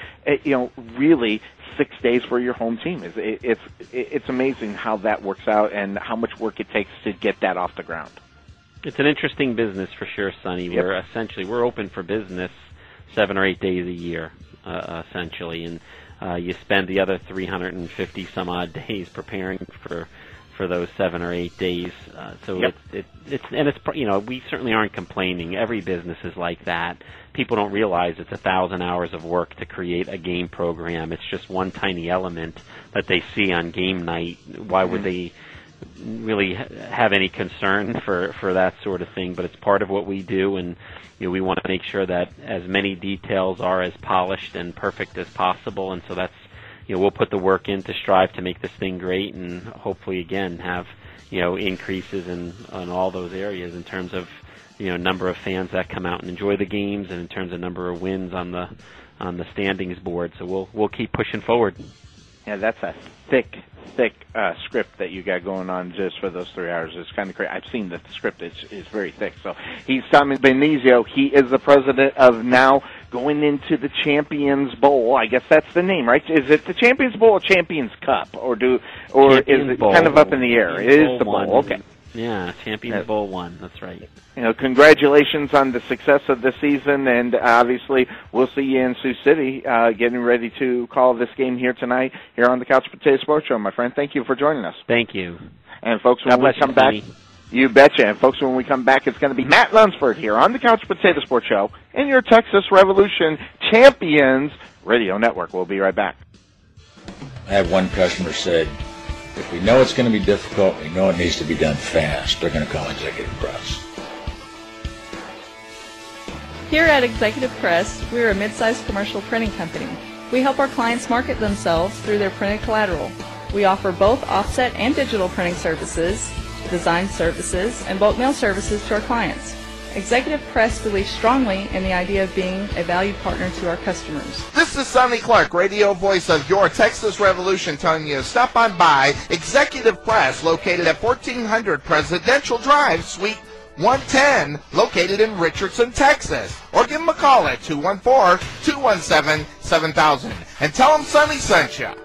really 6 days for your home team. It's amazing how that works out and how much work it takes to get that off the ground. It's an interesting business for sure, Sonny. Yep. We're open for business 7 or 8 days a year. Essentially, and you spend the other 350 some odd days preparing for those 7 or 8 days. So yep. We certainly aren't complaining. Every business is like that. People don't realize it's 1,000 hours of work to create a game program. It's just one tiny element that they see on game night. Why would they really have any concern for that sort of thing? But it's part of what we do, and we want to make sure that as many details are as polished and perfect as possible, and so that's we'll put the work in to strive to make this thing great, and hopefully again have increases in all those areas in terms of number of fans that come out and enjoy the games, and in terms of number of wins on the standings board. So we'll keep pushing forward. Yeah, that's a thick script that you got going on just for those 3 hours. It's kind of crazy. I've seen that the script is very thick. So he's Tommy Benizio. He is the president of now going into the Champions Bowl. I guess that's the name, right? Is it the Champions Bowl or Champions Cup, or is it kind of up in the air? It is the bowl. Okay. Yeah, Champions Bowl 1. That's right. Congratulations on the success of the season, and obviously we'll see you in Sioux City getting ready to call this game here tonight here on the Couch Potato Sports Show, my friend. Thank you for joining us. Thank you. And folks, when we come back, you betcha. And folks, when we come back, it's going to be Matt Lunsford here on the Couch Potato Sports Show and your Texas Revolution Champions Radio Network. We'll be right back. I had one customer said, if we know it's going to be difficult, we know it needs to be done fast, they're going to call Executive Press. Here at Executive Press, we're a mid-sized commercial printing company. We help our clients market themselves through their printed collateral. We offer both offset and digital printing services, design services, and bulk mail services to our clients. Executive Press believes strongly in the idea of being a valued partner to our customers. This is Sonny Clark, radio voice of your Texas Revolution, telling you to stop on by Executive Press, located at 1400 Presidential Drive, Suite 110, located in Richardson, Texas. Or give them a call at 214-217-7000 and tell them Sonny sent you.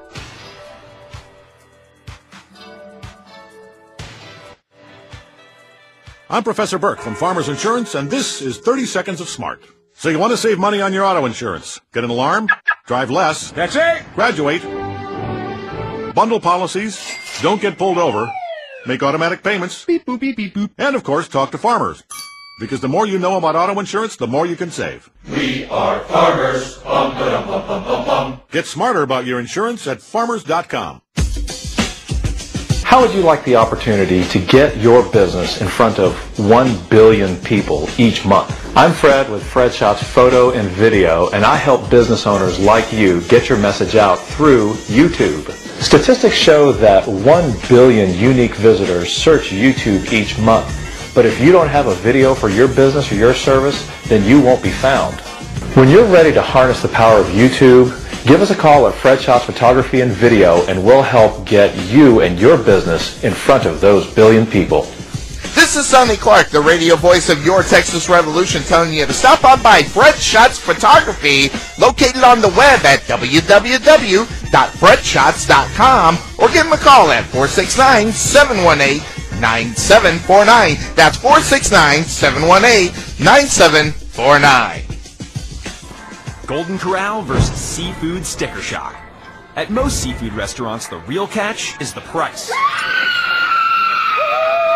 I'm Professor Burke from Farmers Insurance, and this is 30 Seconds of Smart. So you want to save money on your auto insurance? Get an alarm? Drive less? That's it! Graduate? Bundle policies? Don't get pulled over? Make automatic payments? Beep, boop, beep, beep, boop. And, of course, talk to farmers. Because the more you know about auto insurance, the more you can save. We are farmers. Bum, ba-dum, bum, bum, bum, bum. Get smarter about your insurance at farmers.com. How would you like the opportunity to get your business in front of 1 billion people each month? I'm Fred with Fred Shots Photo and Video, and I help business owners like you get your message out through YouTube. Statistics show that 1 billion unique visitors search YouTube each month. But if you don't have a video for your business or your service, then you won't be found. When you're ready to harness the power of YouTube, give us a call at Fred Shots Photography and Video, and we'll help get you and your business in front of those billion people. This is Sonny Clark, the radio voice of your Texas Revolution, telling you to stop on by Fred Shots Photography, located on the web at www.fredshots.com, or give them a call at 469-718-9749. That's 469-718-9749. Golden Corral versus Seafood Sticker Shock. At most seafood restaurants, the real catch is the price.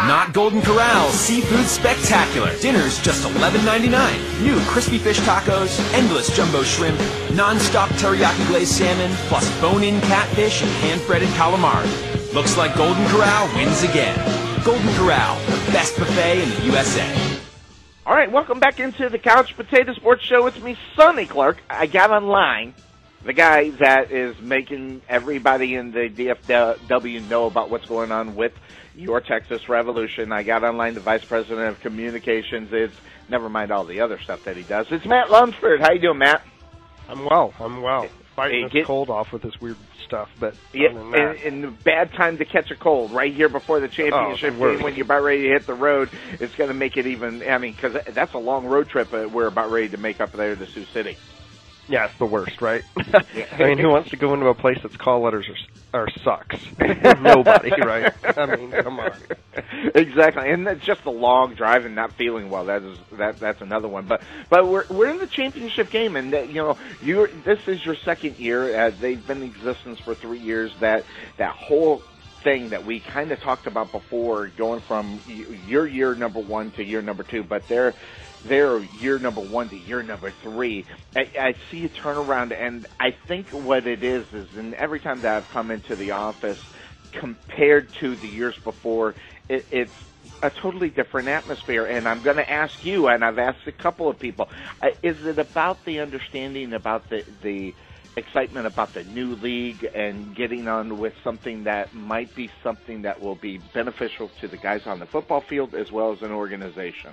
Not Golden Corral, Seafood Spectacular. Dinner's just $11.99. New crispy fish tacos, endless jumbo shrimp, non-stop teriyaki glazed salmon, plus bone-in catfish and hand-breaded calamari. Looks like Golden Corral wins again. Golden Corral, the best buffet in the USA. All right, welcome back into the Couch Potato Sports Show. It's me, Sonny Clark. I got online the guy that is making everybody in the DFW know about what's going on with your Texas Revolution. I got online the Vice President of Communications. It's never mind all the other stuff that he does. It's Matt Lunsford. How you doing, Matt? I'm well. Fighting this cold off with this weird stuff, but yeah, and the bad time to catch a cold right here before the championship game when you're about ready to hit the road. It's going to make it even. I mean, because that's a long road trip we're about ready to make up there to Sioux City. Yeah, it's the worst, right? I mean, who wants to go into a place that's call letters or sucks? Nobody, right? I mean, come on. Exactly, and it's just the long drive and not feeling well. That's another one. But we're in the championship game, and this is your second year. They've been in existence for 3 years. That whole thing that we kind of talked about before, going from your year number 1 to year number 2, but they're year number 1 to year number 3. I see a turnaround, and I think what it is, and every time that I've come into the office, compared to the years before, it's a totally different atmosphere. And I'm going to ask you, and I've asked a couple of people, is it about the understanding about the excitement about the new league and getting on with something that might be something that will be beneficial to the guys on the football field as well as an organization?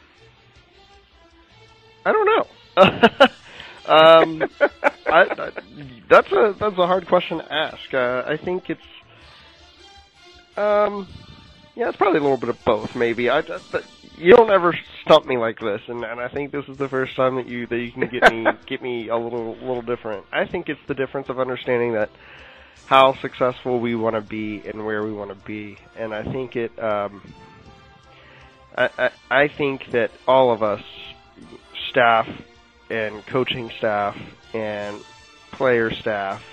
I don't know. That's a hard question to ask. I think it's it's probably a little bit of both, maybe. But you don't ever stump me like this, and I think this is the first time that you can get me a little different. I think it's the difference of understanding that how successful we want to be and where we want to be, and I think it. I think that all of us, staff and coaching staff and player staff,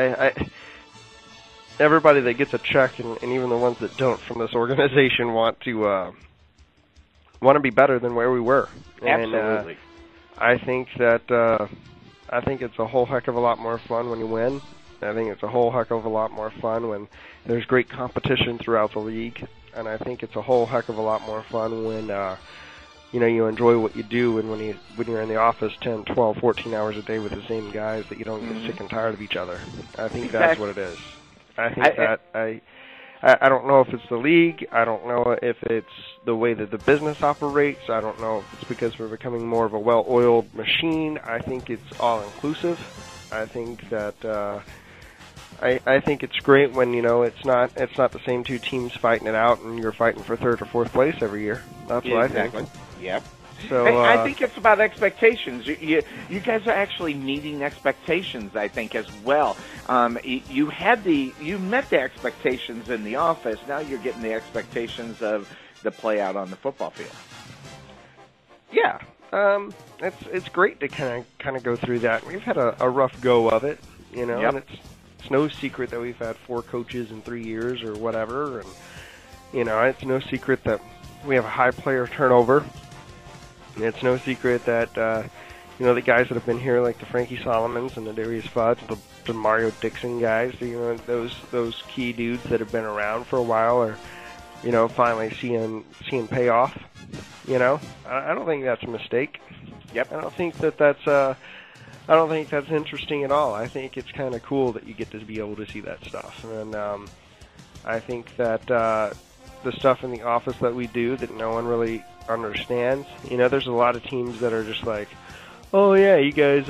everybody that gets a check and even the ones that don't from this organization want to be better than where we were. Absolutely. And I think that I think it's a whole heck of a lot more fun when you win. I think it's a whole heck of a lot more fun when there's great competition throughout the league, and I think it's a whole heck of a lot more fun when you enjoy what you do, and when you're in the office 10, 12, 14 hours a day with the same guys, that you don't get sick and tired of each other. I think that's what it is. I think I don't know if it's the league. I don't know if it's the way that the business operates. I don't know if it's because we're becoming more of a well-oiled machine. I think it's all-inclusive. I think that I think it's great when it's not the same two teams fighting it out and you're fighting for third or fourth place every year. That's what I think. Yep. So I think it's about expectations. You guys are actually meeting expectations, I think, as well. You met the expectations in the office. Now you're getting the expectations of the play out on the football field. Yeah, it's great to kind of go through that. We've had a rough go of it, Yep. and it's no secret that we've had 4 coaches in 3 years or whatever, and it's no secret that we have a high player turnover. It's no secret that the guys that have been here, like the Frankie Solomons and the Darius Fudge, the Mario Dixon guys, those key dudes that have been around for a while are, finally seeing payoff. I don't think that's a mistake. Yep. I don't think that's interesting at all. I think it's kind of cool that you get to be able to see that stuff, and I think that the stuff in the office that we do that no one really understands. There's a lot of teams that are just like, oh yeah, you guys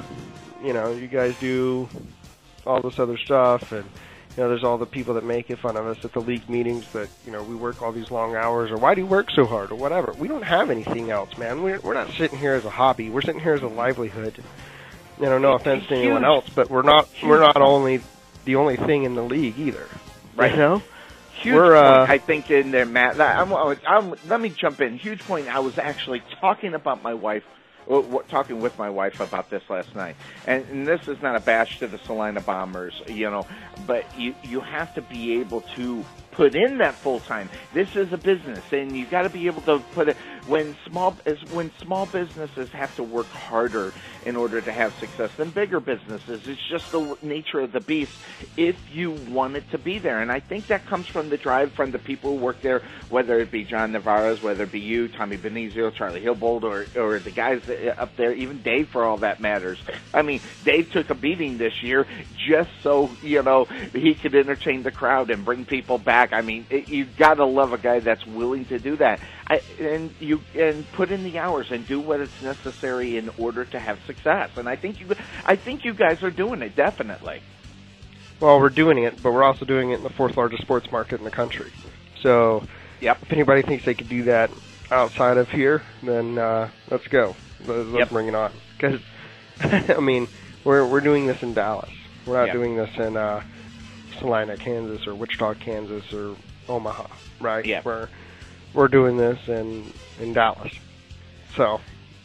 do all this other stuff, and there's all the people that make fun of us at the league meetings that we work all these long hours, or why do you work so hard, or whatever. We don't have anything else, man. We're not sitting here as a hobby. We're sitting here as a livelihood. No offense to anyone else, but we're not only the only thing in the league either. Right? Huge point, I think, in there, Matt. Let me jump in. Huge point. I was actually talking with my wife about this last night. And this is not a bash to the Salina Bombers, but you have to be able to put in that full time. This is a business, and you got to be able to put it when small businesses have to work harder in order to have success than bigger businesses. It's just the nature of the beast if you want it to be there. And I think that comes from the drive from the people who work there, whether it be John Navarez, whether it be you, Tommy Benizio, Charlie Hillbold, or the guys up there, even Dave for all that matters. I mean, Dave took a beating this year just so, he could entertain the crowd and bring people back. I mean, you've got to love a guy that's willing to do that. And put in the hours and do what is necessary in order to have success. And I think you guys are doing it, definitely. Well, we're doing it, but we're also doing it in the fourth largest sports market in the country. So, if anybody thinks they could do that outside of here, then let's go. Let's bring it on. Because, I mean, we're doing this in Dallas. We're not doing this in Salina, Kansas, or Wichita, Kansas, or Omaha, right? Yeah. We're doing this in Dallas. So,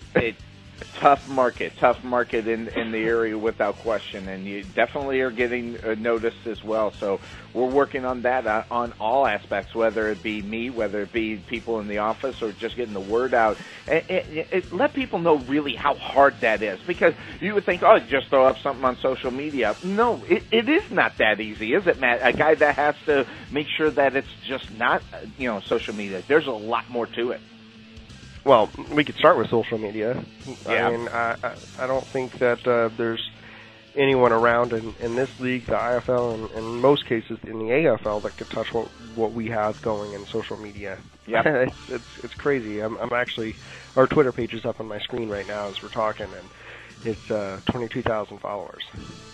tough market in the area without question, and you definitely are getting noticed as well. So we're working on that on all aspects, whether it be me, whether it be people in the office, or just getting the word out. Let people know really how hard that is, because you would think, just throw up something on social media. No, it is not that easy, is it, Matt? A guy that has to make sure that it's just not, social media. There's a lot more to it. Well, we could start with social media. Yeah. I mean, I don't think that there's anyone around in this league, the IFL, and in most cases in the AFL, that could touch what we have going in social media. Yeah, it's crazy. I'm actually, our Twitter page is up on my screen right now as we're talking, and it's 22,000 followers.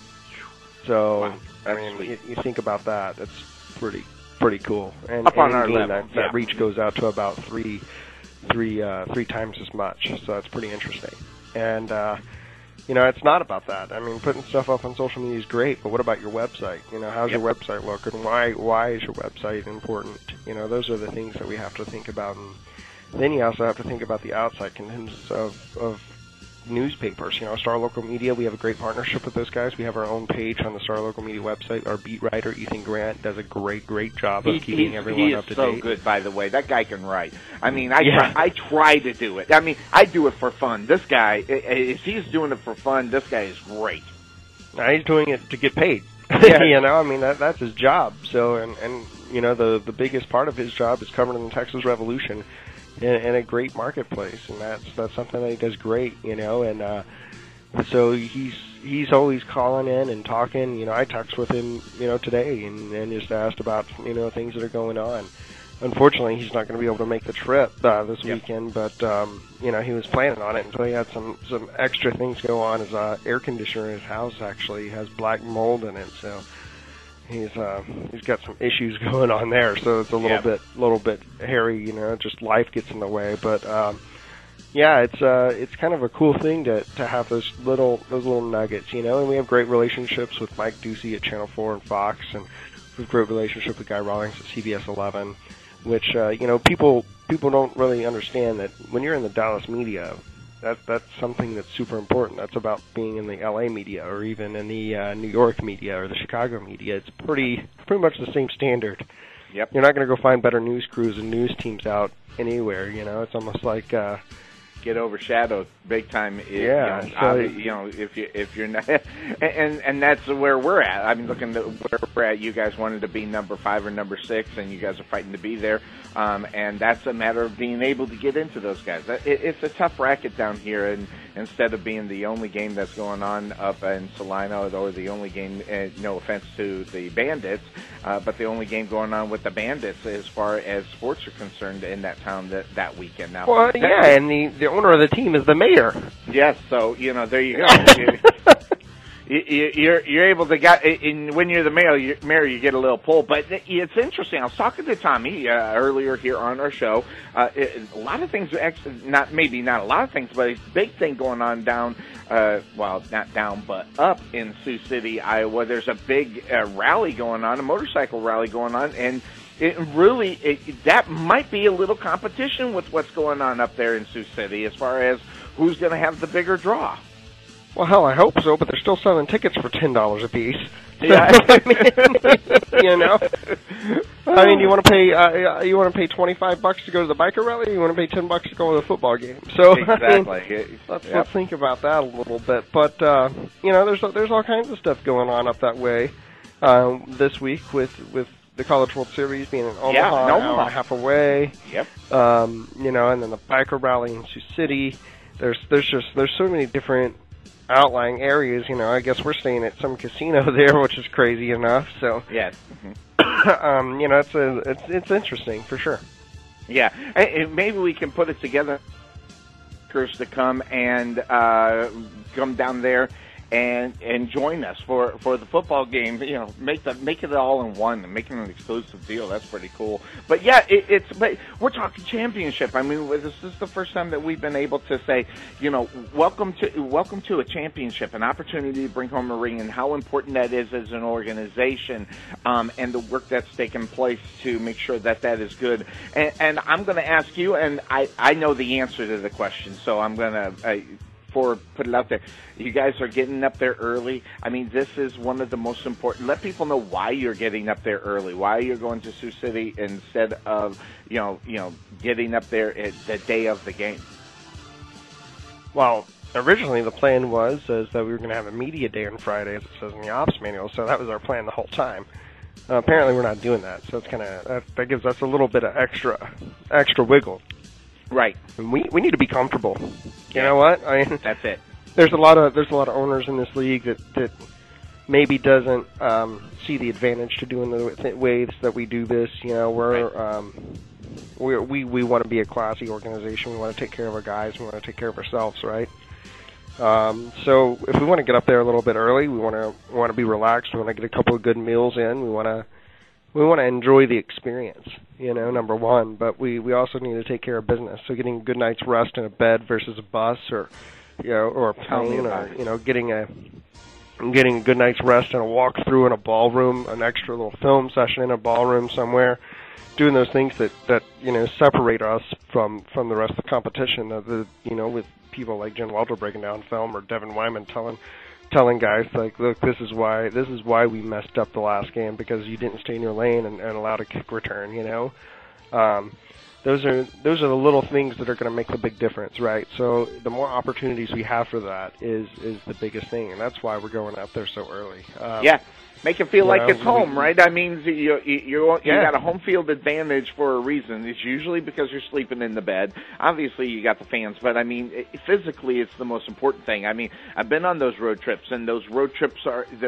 So, wow, I mean, you think about that. That's pretty cool. And up on our level, that reach goes out to about three times as much, so that's pretty interesting. And it's not about that. I mean, putting stuff up on social media is great, but what about your website? How's your website look, and why is your website important? Those are the things that we have to think about. And then you also have to think about the outside contingents of newspapers. Star Local Media, we have a great partnership with those guys. We have our own page on the Star Local Media website. Our beat writer, Ethan Grant, does a great job of keeping everyone up to date. He is so good, by the way. That guy can write. I mean, I try to do it. I mean, I do it for fun. This guy, if he's doing it for fun, this guy is great. Now, he's doing it to get paid. Yeah. I mean, that's his job. So, and the biggest part of his job is covering the Texas Revolution in a great marketplace, and that's something that he does great, and so he's always calling in and talking. I texted with him, today, and just asked about things that are going on. Unfortunately, he's not going to be able to make the trip this weekend, but he was planning on it until he had some extra things go on. His air conditioner in his house actually has black mold in it, so he's got some issues going on there, so it's a little bit hairy, just life gets in the way. But it's kind of a cool thing to have those little nuggets, and we have great relationships with Mike Ducey at Channel 4 and Fox, and we have a great relationship with Guy Rawlings at CBS 11, which people don't really understand that when you're in the Dallas media, that's something that's super important. That's about being in the LA media, or even in the New York media or the Chicago media. It's pretty much the same standard. Yep. You're not going to go find better news crews and news teams out anywhere. It's almost like get overshadowed big time. If you're not, and that's where we're at. I mean, looking at where we're at, you guys wanted to be number 5 or number 6, and you guys are fighting to be there. And that's a matter of being able to get into those guys. It's a tough racket down here, and instead of being the only game that's going on up in Salina, or the only game, no offense to the Bandits, but the only game going on with the Bandits as far as sports are concerned in that town that weekend. Now, well, yeah, and the owner of the team is the mayor. Yes, so there you go. You're able to when you're the mayor, you get a little pull. But it's interesting. I was talking to Tommy earlier here on our show. A lot of things, actually, not a lot of things, but a big thing going on down. Not down, but up in Sioux City, Iowa. There's a big rally going on, a motorcycle rally going on, and that might be a little competition with what's going on up there in Sioux City as far as who's going to have the bigger draw. Well, hell, I hope so, but they're still selling tickets for $10 a piece. Yeah. You know, I mean, you want to pay $25 to go to the biker rally, or you want to pay $10 to go to the football game? So Exactly. I mean, let's think about that a little bit. But you know, there's all kinds of stuff going on up that way this week with the College World Series being in Omaha, an hour and a half away. Yep. You know, and then the biker rally in Sioux City. There's so many different outlying areas. You know, I guess we're staying at some casino there, which is crazy enough. So yeah, you know, it's interesting for sure. Yeah, and maybe we can put it together to come and come down there and join us for the football game. You know, make it all in one and make it an exclusive deal. That's pretty cool. But yeah, but we're talking championship. I mean, this is the first time that we've been able to say, you know, welcome to a championship, an opportunity to bring home a ring, and how important that is as an organization, and the work that's taken place to make sure that is good. And I'm going to ask you, and I know the answer to the question, so I'm going to. Put it out there. You guys are getting up there early. I mean, this is one of the most important. Let people know why you're getting up there early. Why you're going to Sioux City instead of you know getting up there at the day of the game. Well, originally the plan is that we were going to have a media day on Friday, as it says in the ops manual. So that was our plan the whole time. Apparently, we're not doing that. So it's kind of that gives us a little bit of extra wiggle. Right. And we need to be comfortable. You know what? I mean, that's it. There's a lot of owners in this league that maybe doesn't see the advantage to doing the ways that we do this. You know, we want to be a classy organization. We want to take care of our guys. We want to take care of ourselves, right? So if we want to get up there a little bit early, we want to be relaxed. We want to get a couple of good meals in. We want to enjoy the experience, you know, number one, but we also need to take care of business. So getting a good night's rest in a bed versus a bus or, you know, or a plane, or, you know, getting a good night's rest and a walk through in a ballroom, an extra little film session in a ballroom somewhere, doing those things that you know, separate us from the rest of the competition, you know, with people like Jen Welter breaking down film, or Devin Wyman telling guys, like, look, this is why we messed up the last game, because you didn't stay in your lane and allowed a kick return, you know. Those are the little things that are going to make the big difference, right? So the more opportunities we have for that is the biggest thing, and that's why we're going out there so early. Yeah. Make it feel like it's home, right? I mean, you got a home field advantage for a reason. It's usually because you're sleeping in the bed. Obviously, you got the fans, but I mean, physically, it's the most important thing. I mean, I've been on those road trips, and those road trips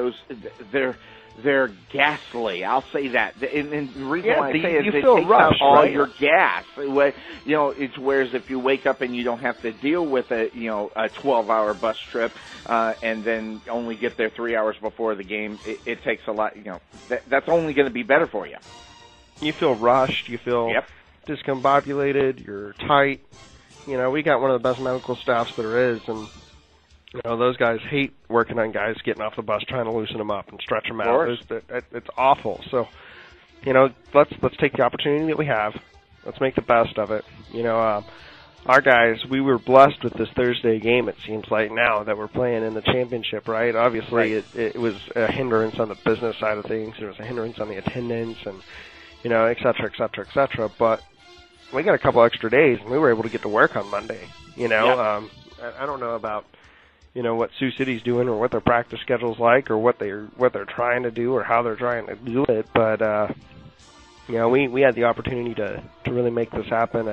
they're ghastly. I'll say that. And the reason why I say it is it takes out all your gas. You know, it's whereas if you wake up and you don't have to deal with a 12-hour bus trip and then only get there 3 hours before the game, it takes a lot. You know, that's only going to be better for you. You feel rushed. You feel discombobulated. You're tight. You know, we got one of the best medical staffs there is, and you know, those guys hate working on guys getting off the bus, trying to loosen them up and stretch them out. It's awful. So, you know, let's take the opportunity that we have. Let's make the best of it. You know, our guys, we were blessed with this Thursday game, it seems like, now that we're playing in the championship, right? Obviously, it was a hindrance on the business side of things. There was a hindrance on the attendance and, you know, et cetera, et cetera, et cetera. But we got a couple extra days, and we were able to get to work on Monday. You know, I don't know about, you know, what Sioux City's doing or what their practice schedule's like or what they're trying to do or how they're trying to do it, but you know, we had the opportunity to really make this happen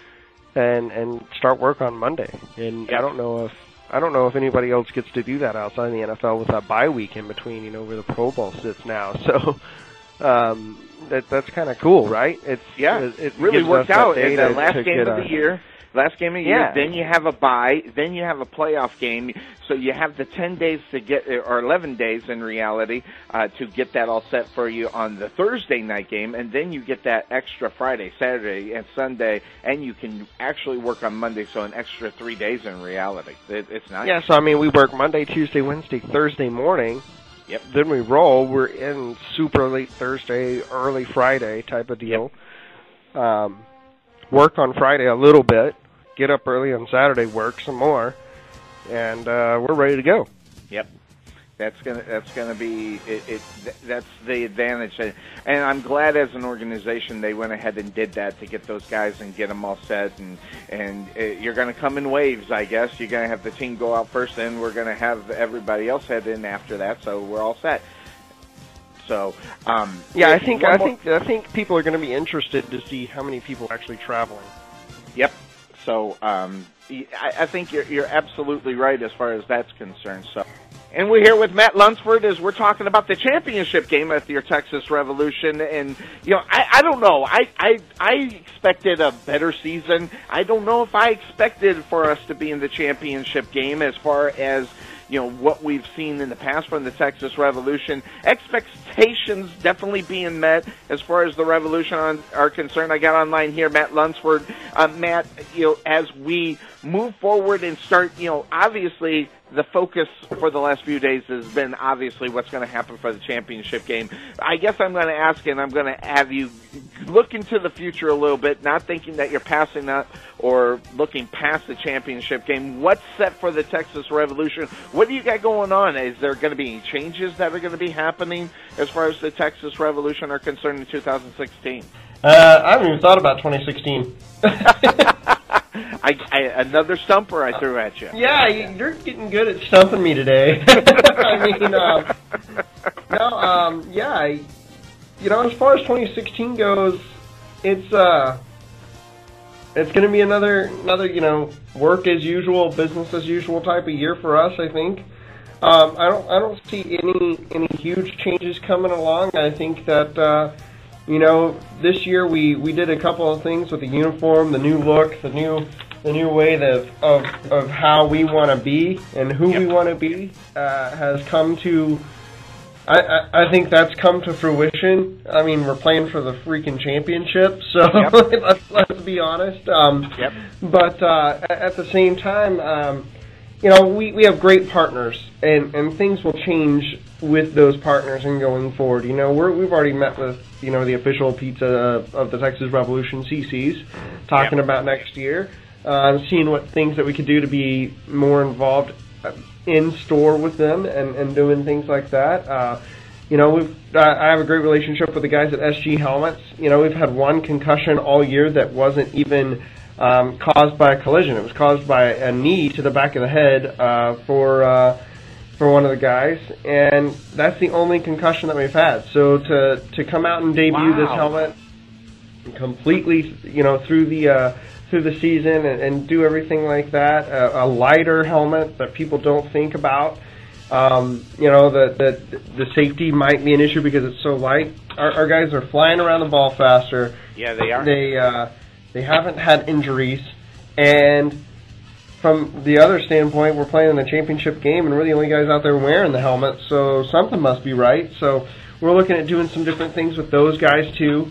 and start work on Monday. And I don't know if anybody else gets to do that outside the NFL with that bye week in between, you know, where the Pro Bowl sits now. So that's kind of cool, right? It really worked out in the last game of the year. Last game of the year, then you have a bye, then you have a playoff game, so you have the 10 days to get, or 11 days in reality, to get that all set for you on the Thursday night game, and then you get that extra Friday, Saturday, and Sunday, and you can actually work on Monday, so an extra 3 days in reality. It's nice. Yeah, so I mean, we work Monday, Tuesday, Wednesday, Thursday morning. Yep. Then we roll. We're in super late Thursday, early Friday type of deal. Yep. Work on Friday a little bit. Get up early on Saturday, work some more, and we're ready to go. Yep. That's gonna be it. That's the advantage, and I'm glad as an organization they went ahead and did that to get those guys and get them all set. And you're gonna come in waves, I guess. You're gonna have the team go out first, then we're gonna have everybody else head in after that. So we're all set. So I think people are going to be interested to see how many people are actually traveling. Yep. So I think you're absolutely right as far as that's concerned. So. And we're here with Matt Lunsford as we're talking about the championship game at your Texas Revolution. And, I don't know. I expected a better season. I don't know if I expected for us to be in the championship game as far as, what we've seen in the past from the Texas Revolution. Expectations definitely being met as far as the Revolution are concerned. I got online here, Matt Lunsford. Matt, as we move forward and start, obviously the focus for the last few days has been obviously what's going to happen for the championship game. I guess I'm going to ask, and I'm going to have you look into the future a little bit, not thinking that you're passing that or looking past the championship game. What's set for the Texas Revolution? What do you got going on? Is there going to be any changes that are going to be happening as far as the Texas Revolution are concerned in 2016? I haven't even thought about 2016. Another stumper I threw at you. Yeah, you're getting good at stumping me today. As far as 2016 goes, it's going to be another work as usual, business as usual type of year for us. I think. I don't see any huge changes coming along. I think that. This year we did a couple of things with the uniform, the new look, the new way of how we want to be and who we want to be has come to. I think that's come to fruition. I mean, we're playing for the freaking championship, so let's be honest. But at the same time, we have great partners, and things will change with those partners and going forward. We've already met with the official pizza of the Texas Revolution, CC's, talking about next year, seeing what things that we could do to be more involved in store with them and doing things like that. I have a great relationship with the guys at SG Helmets. We've had one concussion all year that wasn't even caused by a collision. It was caused by a knee to the back of the head for one of the guys, and that's the only concussion that we've had. So to come out and debut this helmet completely, through the season and do everything like that, a lighter helmet that people don't think about. The safety might be an issue because it's so light. Our guys are flying around the ball faster. Yeah, they are. They haven't had injuries, and from the other standpoint, we're playing in the championship game, and we're the only guys out there wearing the helmet, so something must be right. So we're looking at doing some different things with those guys too.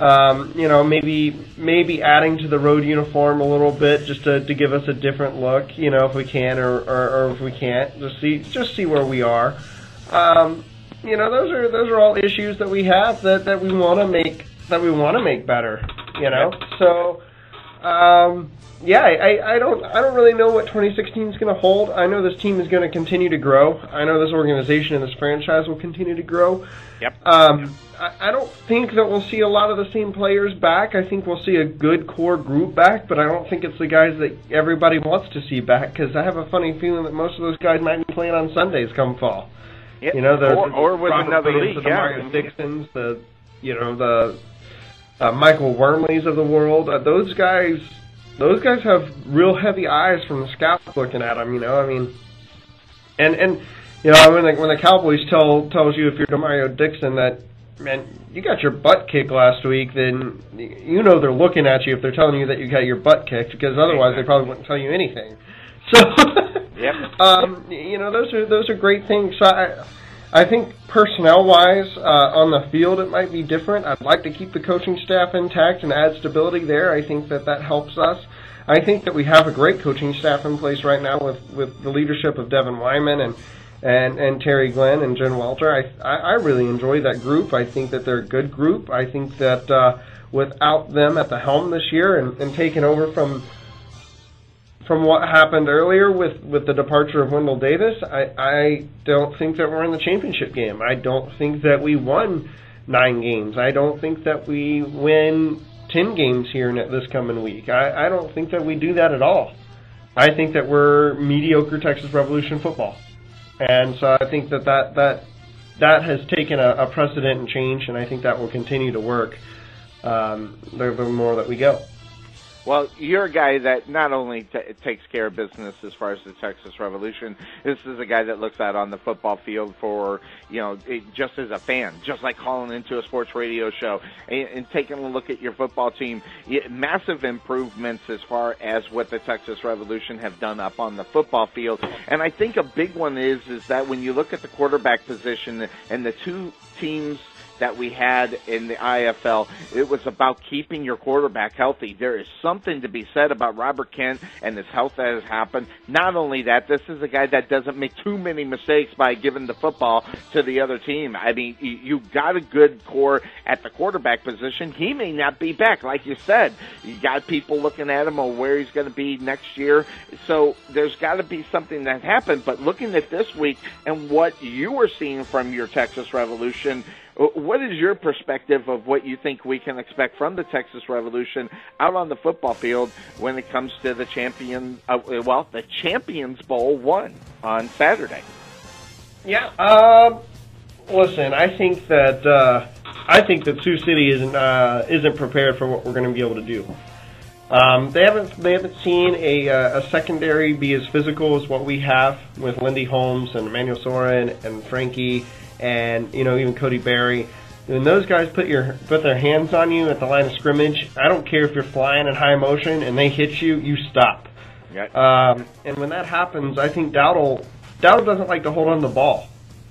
Maybe adding to the road uniform a little bit just to give us a different look, if we can or if we can't. Just see where we are. Those are all issues that we have that we want to make better. So. I don't really know what 2016 is going to hold. I know this team is going to continue to grow. I know this organization and this franchise will continue to grow. Yep. I don't think that we'll see a lot of the same players back. I think we'll see a good core group back, but I don't think it's the guys that everybody wants to see back, because I have a funny feeling that most of those guys might be playing on Sundays come fall. Yep. Or with another league, the Mario Dixons, the Michael Wormleys of the world. Those guys have real heavy eyes from the scouts looking at them. And when the Cowboys tells you, if you're Demario Dixon, that, man, you got your butt kicked last week, then they're looking at you if they're telling you that you got your butt kicked, because otherwise they probably wouldn't tell you anything. So, those are great things. So I think personnel-wise, on the field, it might be different. I'd like to keep the coaching staff intact and add stability there. I think that helps us. I think that we have a great coaching staff in place right now with the leadership of Devin Wyman and Terry Glenn and Jen Welter. I really enjoy that group. I think that they're a good group. I think that without them at the helm this year and taking over from from what happened earlier with the departure of Wendell Davis, I don't think that we're in the championship game. I don't think that we won 9 games. I don't think that we win 10 games here this coming week. I don't think that we do that at all. I think that we're mediocre Texas Revolution football. And so I think that has taken a precedent and change, and I think that will continue to work the more that we go. Well, you're a guy that not only takes care of business as far as the Texas Revolution. This is a guy that looks out on the football field for, just as a fan, just like calling into a sports radio show and taking a look at your football team. Massive improvements as far as what the Texas Revolution have done up on the football field. And I think a big one is that when you look at the quarterback position and the 2 teams that we had in the IFL, it was about keeping your quarterback healthy. There is something to be said about Robert Kent and his health that has happened. Not only that, this is a guy that doesn't make too many mistakes by giving the football to the other team. I mean, you got a good core at the quarterback position. He may not be back, like you said. You got people looking at him on where he's going to be next year. So there's got to be something that happened. But looking at this week and what you were seeing from your Texas Revolution, what is your perspective of what you think we can expect from the Texas Revolution out on the football field when it comes to the the Champions Bowl 1 on Saturday? Yeah. Listen, I think that Sioux City isn't prepared for what we're going to be able to do. They haven't seen a secondary be as physical as what we have with Lindy Holmes and Emmanuel Soren and Frankie. And even Cody Berry, when those guys put their hands on you at the line of scrimmage, I don't care if you're flying in high motion and they hit you, you stop. Right. And when that happens, I think Dowdle doesn't like to hold on the ball,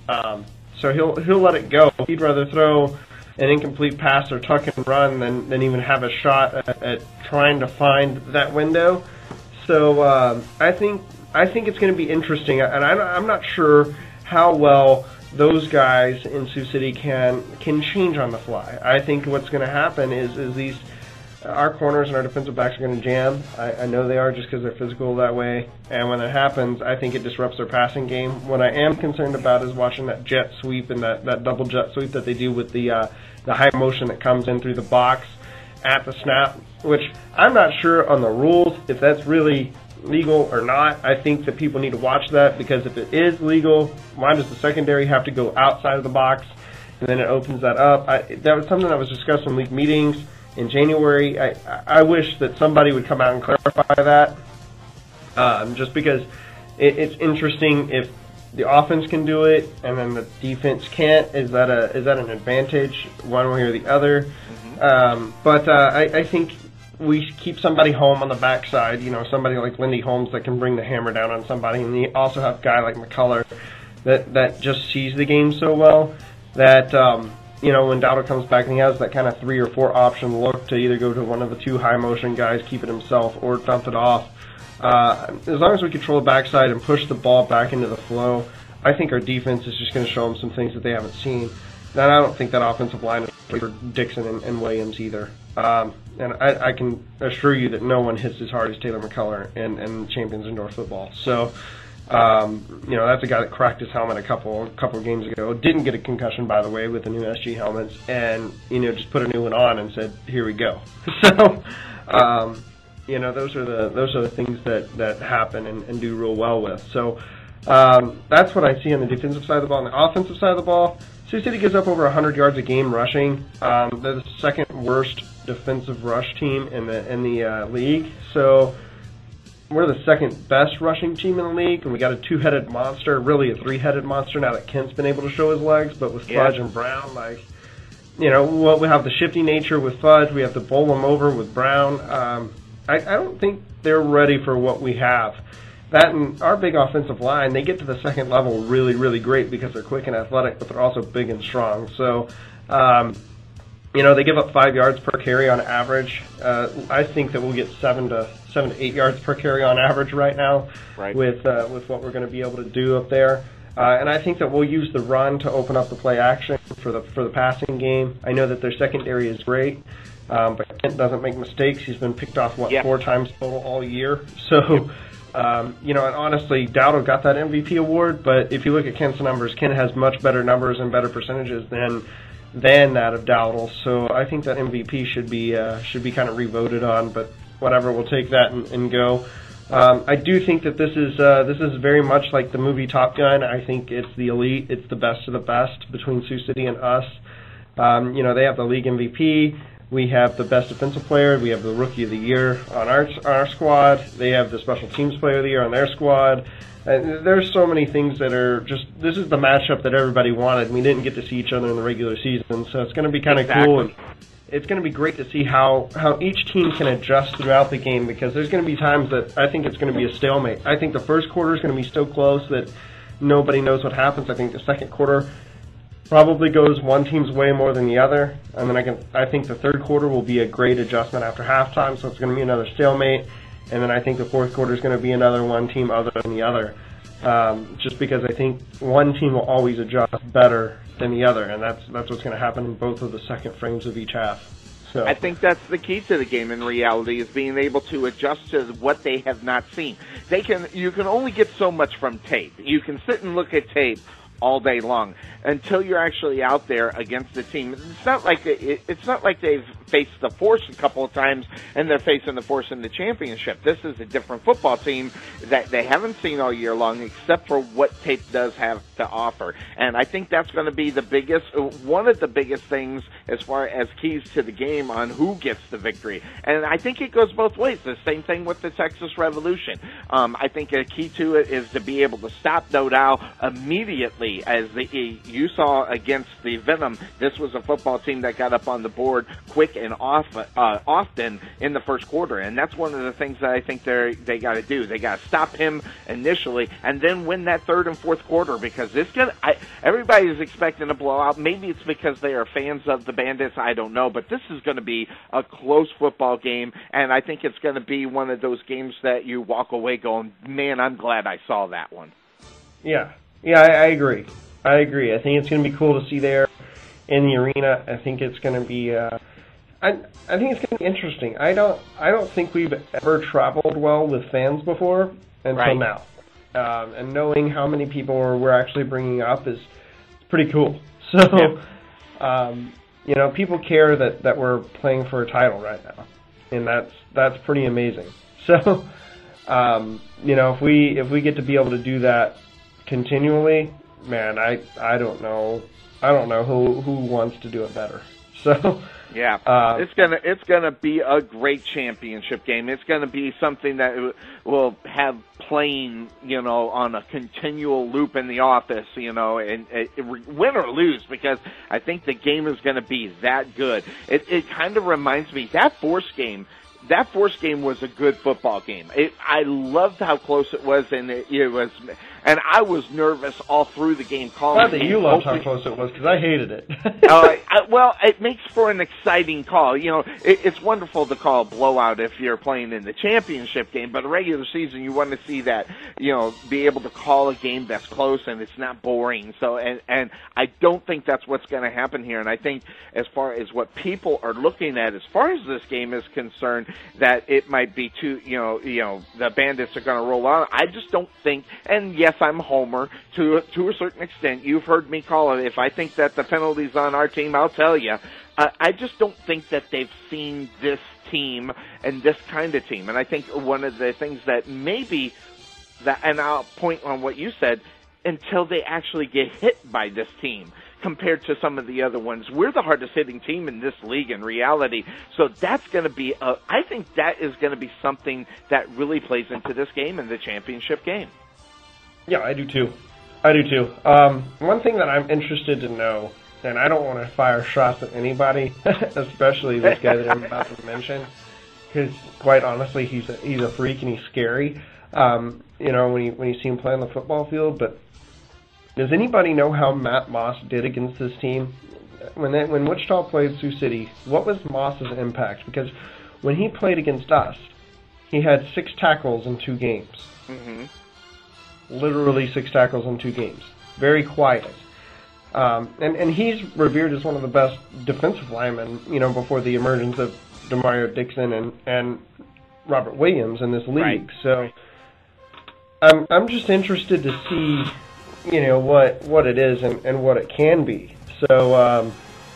so he'll let it go. He'd rather throw an incomplete pass or tuck and run than even have a shot at trying to find that window. So I think it's going to be interesting, and I'm not sure how well those guys in Sioux City can change on the fly. I think what's going to happen is our corners and our defensive backs are going to jam. I know they are just because they're physical that way. And when that happens, I think it disrupts their passing game. What I am concerned about is watching that jet sweep and that double jet sweep that they do with the high motion that comes in through the box at the snap, which I'm not sure on the rules if that's really legal or not. I think that people need to watch that, because if it is legal, why does the secondary have to go outside of the box and then it opens that up? That was something that was discussed in league meetings in January. I wish that somebody would come out and clarify that, just because it's interesting if the offense can do it and then the defense can't. Is that an advantage one way or the other? But I think we keep somebody home on the backside, somebody like Lindy Holmes that can bring the hammer down on somebody. And you also have a guy like McCullough that just sees the game so well that, when Dowdle comes back and he has that kind of 3 or 4 option look to either go to one of the 2 high motion guys, keep it himself, or dump it off. As long as we control the backside and push the ball back into the flow, I think our defense is just going to show them some things that they haven't seen. And I don't think that offensive line is for Dixon and Williams either. And I can assure you that no one hits as hard as Taylor McCullough and Champions Indoor Football. So, that's a guy that cracked his helmet a couple of games ago. Didn't get a concussion, by the way, with the new SG helmets, and just put a new one on and said, "Here we go." So, those are the things that happen and do real well with. So, that's what I see on the defensive side of the ball. On the offensive side of the ball, Sioux City gives up over 100 yards a game rushing. They're the second worst defensive rush team in the league. So we're the second best rushing team in the league, and we got a 2-headed monster, really a 3-headed monster now that Kent's been able to show his legs. But with Fudge and Brown, we have the shifty nature with Fudge. We have to bowl them over with Brown. I don't think they're ready for what we have. That and our big offensive line, they get to the second level really, really great because they're quick and athletic, but they're also big and strong. So, they give up 5 yards per carry on average. I think that we'll get 7 to 8 yards per carry on average right now, with what we're going to be able to do up there. And I think that we'll use the run to open up the play action for the passing game. I know that their secondary is great. But Kent doesn't make mistakes. He's been picked off, 4 times total all year. So, and honestly, Dowdle got that MVP award, but if you look at Kent's numbers, Kent has much better numbers and better percentages than that of Dowdle. So I think that MVP should be kind of revoted on, but whatever, we'll take that and go. I do think that this is very much like the movie Top Gun. I think it's the elite. It's the best of the best between Sioux City and us. They have the league MVP. We have the best defensive player. We have the rookie of the year on our squad. They have the special teams player of the year on their squad. There's so many things that are just, this is the matchup that everybody wanted. We didn't get to see each other in the regular season, so it's going to be kind of cool. And it's going to be great to see how each team can adjust throughout the game, because there's going to be times that I think it's going to be a stalemate. I think the first quarter is going to be so close that nobody knows what happens. I think the second quarter probably goes one team's way more than the other, and then I think the third quarter will be a great adjustment after halftime, so it's going to be another stalemate, and then I think the fourth quarter is going to be another one team other than the other, just because I think one team will always adjust better than the other, and that's what's going to happen in both of the second frames of each half. So I think that's the key to the game in reality, is being able to adjust to what they have not seen. You can only get so much from tape. You can sit and look at tape all day long until you're actually out there against the team. It's not like they've faced the Force a couple of times and they're facing the Force in the championship. This is a different football team that they haven't seen all year long, except for what tape does have to offer. And I think that's going to be one of the biggest things as far as keys to the game on who gets the victory. And I think it goes both ways. The same thing with the Texas Revolution. I think a key to it is to be able to stop Dowdle immediately. As you saw against the Venom, this was a football team that got up on the board quick and often in the first quarter, and that's one of the things that I think they got to do. They got to stop him initially, and then win that third and fourth quarter, because everybody is expecting a blowout. Maybe it's because they are fans of the Bandits, I don't know, but this is going to be a close football game, and I think it's going to be one of those games that you walk away going, man, I'm glad I saw that one. Yeah, I agree. I think it's going to be cool to see there in the arena. I think it's going to be. I think it's going to be interesting. I don't think we've ever traveled well with fans before until now, and knowing how many people we're actually bringing up is pretty cool. So, people care that we're playing for a title right now, and that's pretty amazing. So, if we get to be able to do that continually, man, I don't know who wants to do it better. So it's gonna be a great championship game. It's gonna be something that will have playing, on a continual loop in the office, and win or lose, because I think the game is gonna be that good. It kind of reminds me, that Force game was a good football game. I loved how close it was, and and I was nervous all through the game. Glad that you loved how close it was, because I hated it. Well, it makes for an exciting call. It's wonderful to call a blowout if you're playing in the championship game, but a regular season, you want to see that, be able to call a game that's close and it's not boring. So, and I don't think that's what's going to happen here. And I think as far as what people are looking at, as far as this game is concerned, that it might be too, the Bandits are going to roll on. I just don't think, and yes, I'm a homer to a certain extent. You've heard me call it. If I think that the penalty's on our team, I'll tell you. I just don't think that they've seen this team and this kind of team. And I think one of the things that maybe that, and I'll point on what you said, until they actually get hit by this team, compared to some of the other ones. We're the hardest hitting team in this league in reality. So that's going to be, I think that is going to be something that really plays into this game and the championship game. Yeah, I do too. One thing that I'm interested to know, and I don't want to fire shots at anybody, especially this guy that I'm about to mention, because quite honestly, he's a freak and he's scary. When you see him play on the football field, but does anybody know how Matt Moss did against this team? When Wichita played Sioux City, what was Moss's impact? Because when he played against us, he had 6 tackles in 2 games. Mm-hmm. Literally 6 tackles in 2 games. Very quiet. And he's revered as one of the best defensive linemen, before the emergence of Demario Dixon and Robert Williams in this league. Right. So I'm just interested to see, what it is and what it can be. So,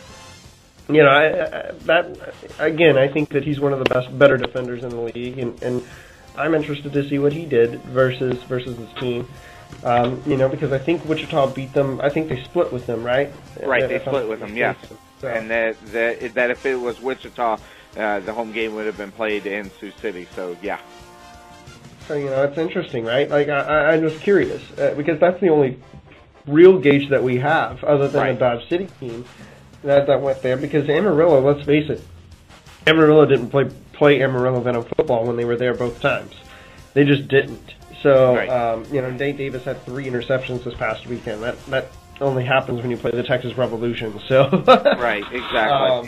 I think that he's one of the better defenders in the league, and I'm interested to see what he did versus his team. Because I think Wichita beat them. I think they split with them, right? Right, they split with them, yes. So. And that if it was Wichita, the home game would have been played in Sioux City. So, yeah. So, it's interesting, right? Like, I'm just curious, because that's the only real gauge that we have, other than the Dodge City team that went there. Because Amarillo, let's face it, Amarillo didn't play Amarillo Venom football when they were there both times. They just didn't. So, Nate Davis had 3 interceptions this past weekend. That only happens when you play the Texas Revolution. So, right, exactly.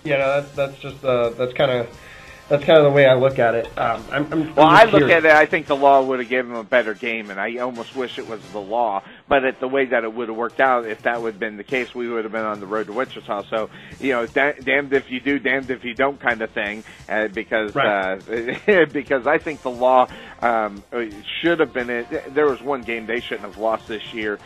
That's kind of the way I look at it. I look at it, I think the law would have given them a better game, and I almost wish it was the law. But the way that it would have worked out, if that would have been the case, we would have been on the road to Wichita. So, damned if you do, damned if you don't kind of thing, because because I think the law should have been there was one game they shouldn't have lost this year.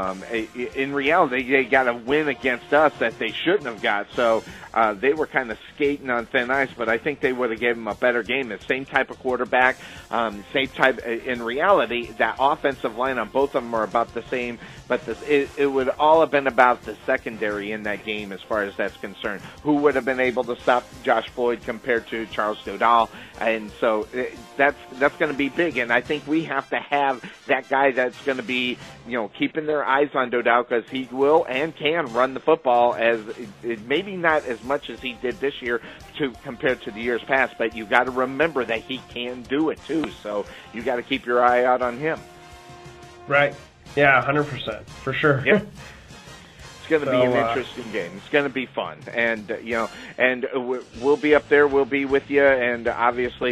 In reality, they got a win against us that they shouldn't have got. So they were kind of skating on thin ice, but I think they would have given them a better game. The same type of quarterback, same type. In reality, that offensive line on both of them are about the same, but it would all have been about the secondary in that game as far as that's concerned. Who would have been able to stop Josh Floyd compared to Charles Dodal? And so that's going to be big, and I think we have to have that guy that's going to be, keeping their eyes on Dodal, because he will and can run the football, as maybe not as much as he did this year compared to the years past, but you got to remember that he can do it too. So you got to keep your eye out on him. Right. Yeah, 100%, for sure. Yep. It's going to be an interesting game. It's going to be fun, and we'll be up there. We'll be with you, and obviously,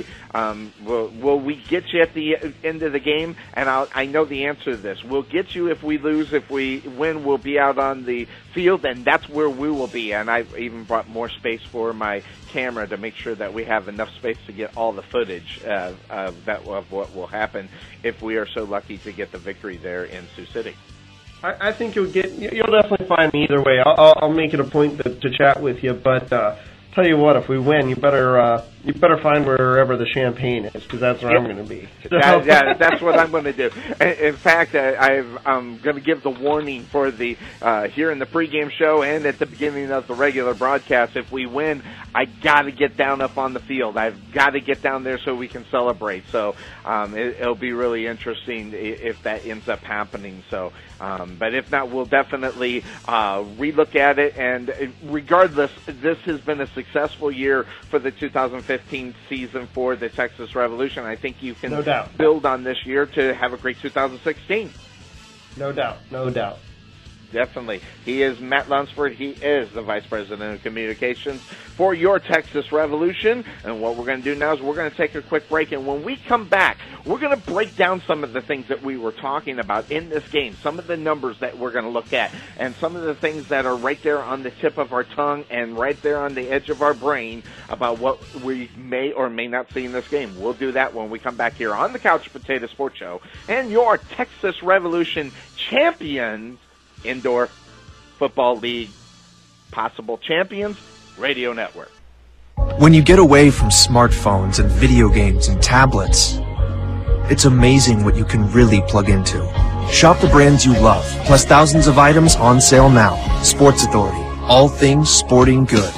will we get you at the end of the game? And I know the answer to this. We'll get you if we lose. If we win, we'll be out on the field, and that's where we will be. And I've even brought more space for my camera to make sure that we have enough space to get all the footage of what will happen if we are so lucky to get the victory there in Sioux City. I think you'll definitely find me either way. I'll make it a point to chat with you, but tell you what, if we win, you better find wherever the champagne is, because that's where I'm going to be. That's what I'm going to do. In fact, I'm going to give the warning for the here in the pregame show and at the beginning of the regular broadcast. If we win, I got to get down up on the field. I've got to get down there so we can celebrate. So it'll be really interesting if that ends up happening. So, but if not, we'll definitely relook at it. And regardless, this has been a successful year for the 2015 season for the Texas Revolution. I think you can build on this year to have a great 2016. No doubt. Definitely. He is Matt Lunsford. He is the Vice President of Communications for your Texas Revolution. And what we're going to do now is we're going to take a quick break. And when we come back, we're going to break down some of the things that we were talking about in this game, some of the numbers that we're going to look at, and some of the things that are right there on the tip of our tongue and right there on the edge of our brain about what we may or may not see in this game. We'll do that when we come back here on the Couch Potato Sports Show and your Texas Revolution champions Indoor Football League Possible Champions Radio Network. When you get away from smartphones and video games and tablets, it's amazing what you can really plug into. Shop the brands you love, plus thousands of items on sale now. Sports Authority, all things sporting good.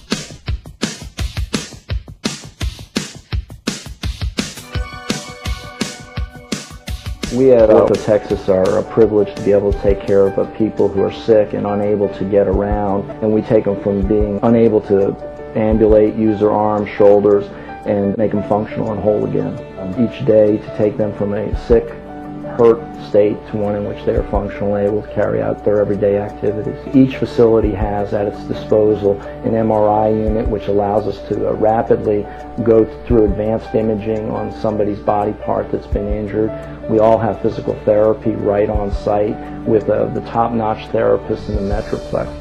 We at Ortho Texas are privileged to be able to take care of people who are sick and unable to get around, and we take them from being unable to ambulate, use their arms, shoulders, and make them functional and whole again. Each day to take them from a sick, hurt state to one in which they are functionally able to carry out their everyday activities. Each facility has at its disposal an MRI unit which allows us to rapidly go through advanced imaging on somebody's body part that's been injured. We all have physical therapy right on site with the top-notch therapists in the Metroplex.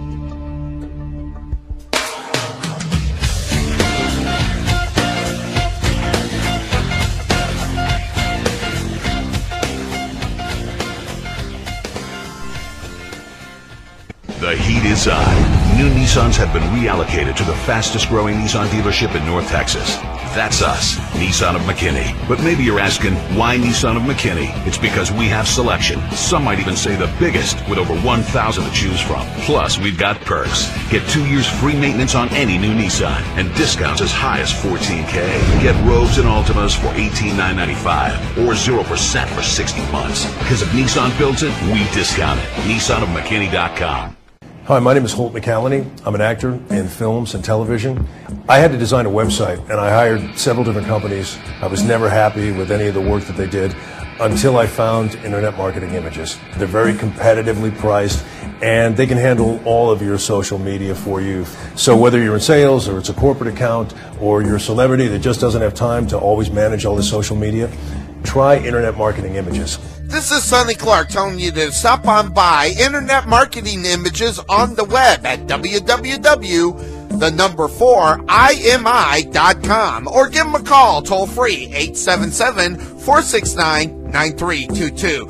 The heat is on. New Nissans have been reallocated to the fastest growing Nissan dealership in North Texas. That's us, Nissan of McKinney. But maybe you're asking, why Nissan of McKinney? It's because we have selection. Some might even say the biggest, with over 1,000 to choose from. Plus, we've got perks. Get 2 years free maintenance on any new Nissan, and discounts as high as $14,000. Get Rogues and Altimas for $18,995, or 0% for 60 months. Because if Nissan builds it, we discount it. NissanofMcKinney.com. Hi, my name is Holt McCallany. I'm an actor in films and television. I had to design a website, and I hired several different companies. I was never happy with any of the work that they did until I found Internet Marketing Images. They're very competitively priced, and they can handle all of your social media for you. So whether you're in sales, or it's a corporate account, or you're a celebrity that just doesn't have time to always manage all the social media, try Internet Marketing Images. This is Sonny Clark telling you to stop on by Internet Marketing Images on the web at www.4imi.com or give them a call toll free 877-469-9322.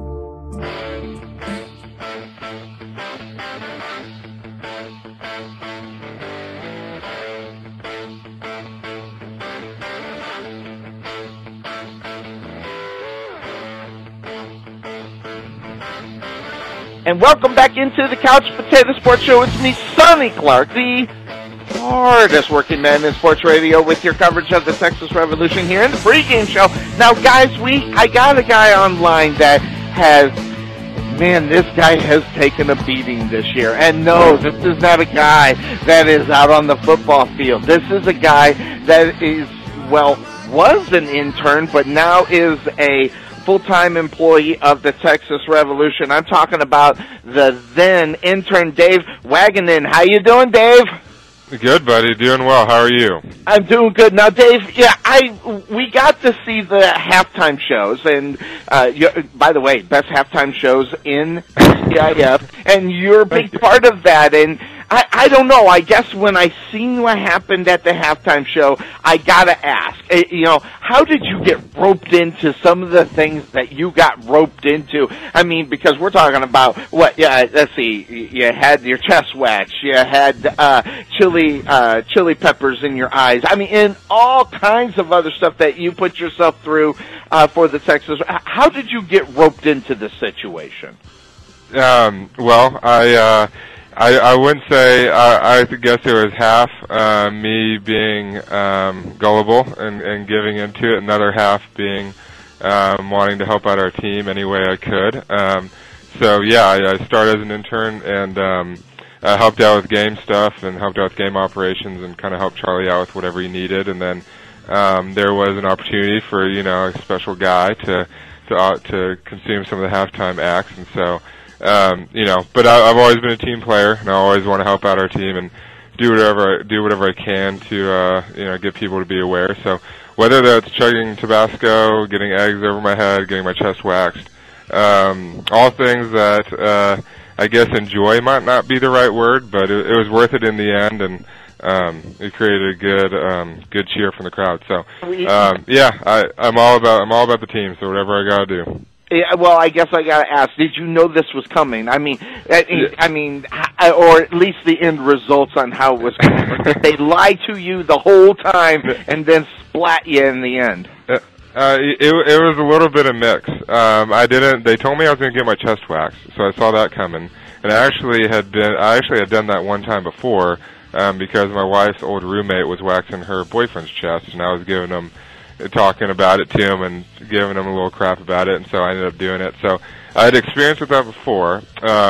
And welcome back into the Couch Potato Sports Show. It's me, Sonny Clark, the hardest working man in sports radio, with your coverage of the Texas Revolution here in the pregame show. Now, guys, I got a guy online that this guy has taken a beating this year. And no, this is not a guy that is out on the football field. This is a guy that was an intern, but now is a full-time employee of the Texas Revolution. I'm talking about the then intern Dave Waganen. How you doing, Dave? Good, buddy. Doing well. How are you? I'm doing good. Now, Dave, we got to see the halftime shows, and by the way, best halftime shows in SCIF, and you're a big part of that. And I don't know. I guess when I seen what happened at the halftime show, I gotta ask. How did you get roped into some of the things that you got roped into? I mean, because we're talking about what? Yeah, let's see. You had your chest wax. You had chili peppers in your eyes. I mean, and all kinds of other stuff that you put yourself through for the Texas. How did you get roped into this situation? I wouldn't say, I guess it was half me being gullible and giving into it, another half being wanting to help out our team any way I could. I started as an intern and I helped out with game stuff and helped out with game operations and kind of helped Charlie out with whatever he needed. And then there was an opportunity for, a special guy to consume some of the halftime acts, and so but I've always been a team player, and I always want to help out our team and do whatever I can to get people to be aware. So whether that's chugging Tabasco, getting eggs over my head, getting my chest waxed, all things that I guess enjoy might not be the right word, but it was worth it in the end, and it created a good cheer from the crowd. So I'm all about the team. So whatever I gotta do. Yeah, well, I guess I gotta ask: did you know this was coming? I mean, or at least the end results on how it was coming. Did they lie to you the whole time and then splat you in the end? It was a little bit of mix. They told me I was going to get my chest waxed, so I saw that coming. And I actually had done that one time before because my wife's old roommate was waxing her boyfriend's chest, and I was talking about it to him and giving him a little crap about it, and so I ended up doing it. So I had experience with that before.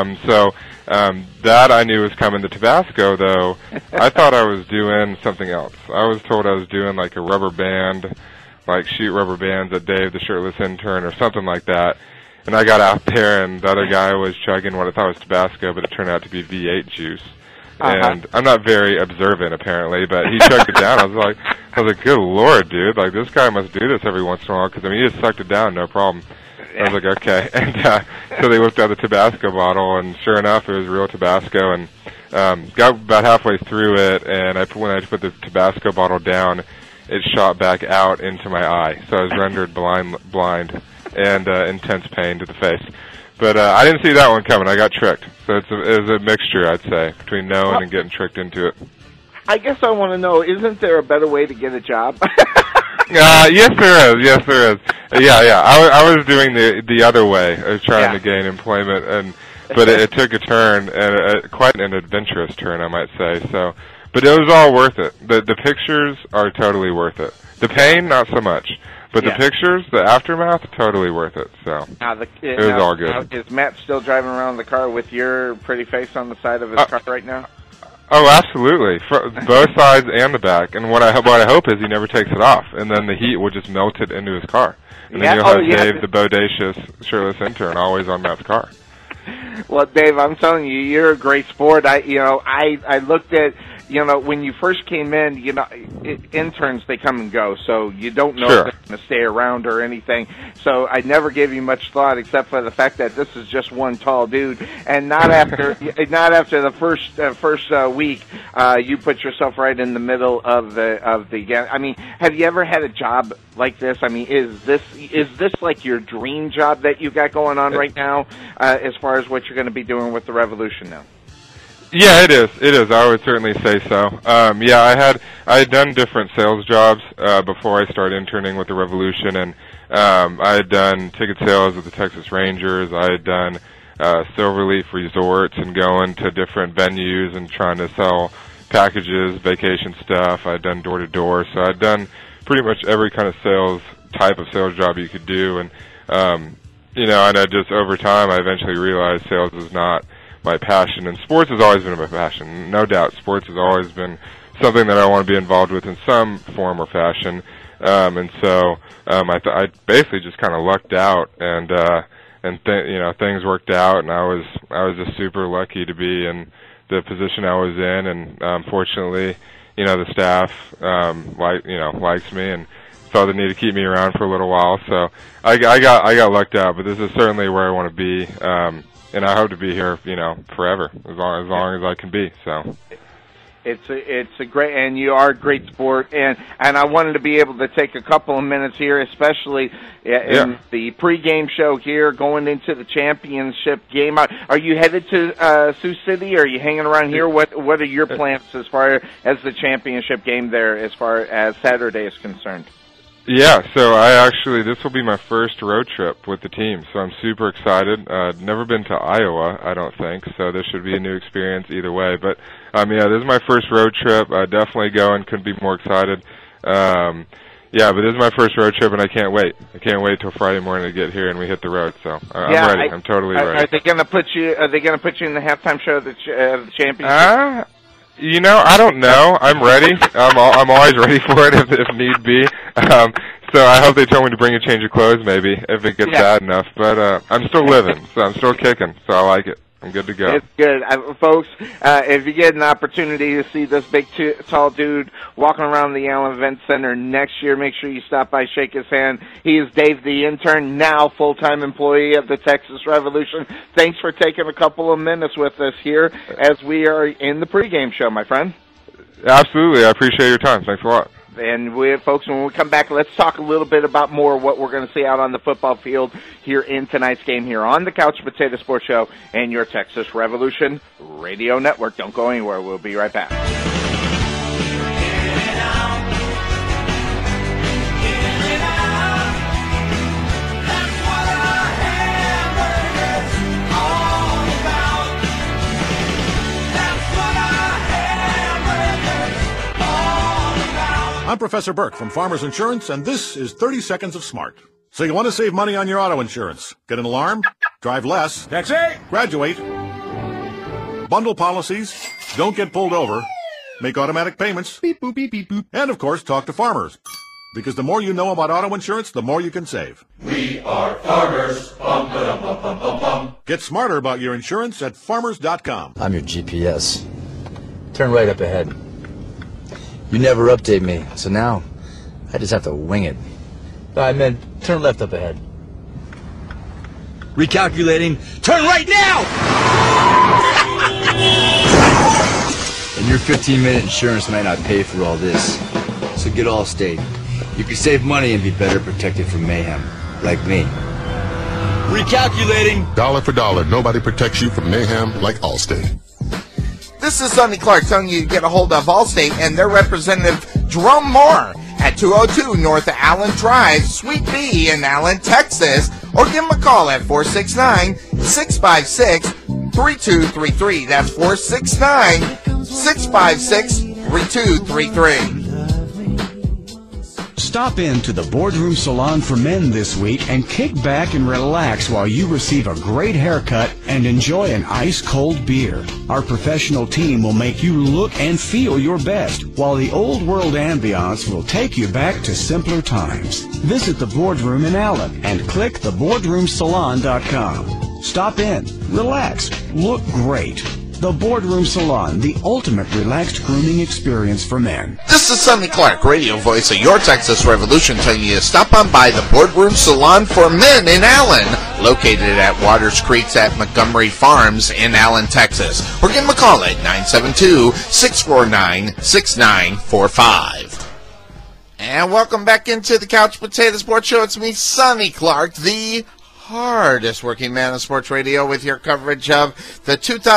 That I knew was coming. The Tabasco, though, I thought I was doing something else. I was told I was doing like a rubber band like shoot rubber bands at Dave the Shirtless Intern or something like that. And I got out there, and the other guy was chugging what I thought was Tabasco, but it turned out to be V8 juice. And I'm not very observant, apparently, but he chugged it down. I was like, good Lord, dude, like, this guy must do this every once in a while, because, I mean, he just sucked it down, no problem. I was like, okay. And so they whipped out the Tabasco bottle, and sure enough, it was real Tabasco, and got about halfway through it, and when I put the Tabasco bottle down, it shot back out into my eye, so I was rendered blind and intense pain to the face. But I didn't see that one coming. I got tricked. So it was a mixture, I'd say, between knowing and getting tricked into it. I guess I want to know, isn't there a better way to get a job? Yes, there is. Yes, there is. Yeah. I was doing the other way. I was trying to gain employment, but it took a turn, and quite an adventurous turn, I might say. So, but it was all worth it. The pictures are totally worth it. The pain, not so much. But the pictures, the aftermath, totally worth it. So it was all good. Is Matt still driving around the car with your pretty face on the side of his car right now? Oh, absolutely. Both sides and the back. And what I hope is he never takes it off, and then the heat will just melt it into his car. And then you'll have Dave, the bodacious Shirtless Intern, always on Matt's car. Well, Dave, I'm telling you, you're a great sport. I looked at, when you first came in, interns, they come and go, so you don't know if they're going to stay around or anything. So I never gave you much thought, except for the fact that this is just one tall dude, and not after the first week, you put yourself right in the middle of the. I mean, have you ever had a job like this? I mean, is this like your dream job that you got going on right now, as far as what you're going to be doing with the Revolution now? Yeah, it is. It is. I would certainly say so. I had done different sales jobs before I started interning with the Revolution, and I had done ticket sales with the Texas Rangers. I had done Silverleaf Resorts and going to different venues and trying to sell packages, vacation stuff. I had done door to door, so I'd done pretty much every kind of type of sales job you could do, and and I just over time I eventually realized sales was not my passion, and sports has always been my passion. No doubt, sports has always been something that I want to be involved with in some form or fashion. And so I basically just kind of lucked out, and things worked out, and I was just super lucky to be in the position I was in, and fortunately, the staff likes me and felt the need to keep me around for a little while. So I got lucked out, but this is certainly where I want to be. And I hope to be here, forever, as long as I can be. So, it's a great, and you are a great sport, and I wanted to be able to take a couple of minutes here, especially in the pregame show here, going into the championship game. Are you headed to Sioux City, or are you hanging around here? What are your plans as far as the championship game there, as far as Saturday is concerned? Yeah, so this will be my first road trip with the team, so I'm super excited. Never been to Iowa, I don't think, so this should be a new experience either way. But, this is my first road trip. Definitely going, couldn't be more excited. But this is my first road trip, and I can't wait. I can't wait till Friday morning to get here and we hit the road, so I'm ready. I'm totally ready. Are they going to put you in the halftime show of the championship? I don't know. I'm ready. I'm always ready for it if need be. So I hope they tell me to bring a change of clothes, maybe, if it gets bad enough. But I'm still living, so I'm still kicking. So I like it. I'm good to go. It's good. Folks, if you get an opportunity to see this big, tall dude walking around the Allen Event Center next year, make sure you stop by, shake his hand. He is Dave the Intern, now full-time employee of the Texas Revolution. Thanks for taking a couple of minutes with us here as we are in the pregame show, my friend. Absolutely. I appreciate your time. Thanks a lot. And folks, when we come back, let's talk a little bit about more what we're going to see out on the football field here in tonight's game here on the Couch Potato Sports Show and your Texas Revolution Radio Network. Don't go anywhere. We'll be right back. I'm Professor Burke from Farmers Insurance, and this is 30 Seconds of Smart. So you want to save money on your auto insurance? Get an alarm? Drive less? Taxi! Graduate? Bundle policies? Don't get pulled over? Make automatic payments? Beep, boop, beep, beep, boop. And, of course, talk to farmers. Because the more you know about auto insurance, the more you can save. We are Farmers. Bum, ba-dum, bum, bum, bum, bum. Get smarter about your insurance at farmers.com. I'm your GPS. Turn right up ahead. You never update me, so now I just have to wing it. I meant turn left up ahead. Recalculating. Turn right now! And your 15-minute insurance might not pay for all this. So get Allstate. You can save money and be better protected from mayhem, like me. Recalculating. Dollar for dollar, nobody protects you from mayhem like Allstate. This is Sonny Clark telling you to get a hold of Allstate and their representative, Jerome Moore, at 202 North Allen Drive, Suite B in Allen, Texas, or give them a call at 469-656-3233. That's 469-656-3233. Stop in to the Boardroom Salon for Men this week and kick back and relax while you receive a great haircut and enjoy an ice-cold beer. Our professional team will make you look and feel your best, while the old world ambiance will take you back to simpler times. Visit the Boardroom in Allen and click theboardroomsalon.com. Stop in, relax, look great. The Boardroom Salon, the ultimate relaxed grooming experience for men. This is Sonny Clark, radio voice of your Texas Revolution, telling you to stop on by the Boardroom Salon for Men in Allen, located at Waters Creek at Montgomery Farms in Allen, Texas. Or give them a call at 972-649-6945. And welcome back into the Couch Potato Sports Show. It's me, Sonny Clark, the hardest working man of sports radio, with your coverage of the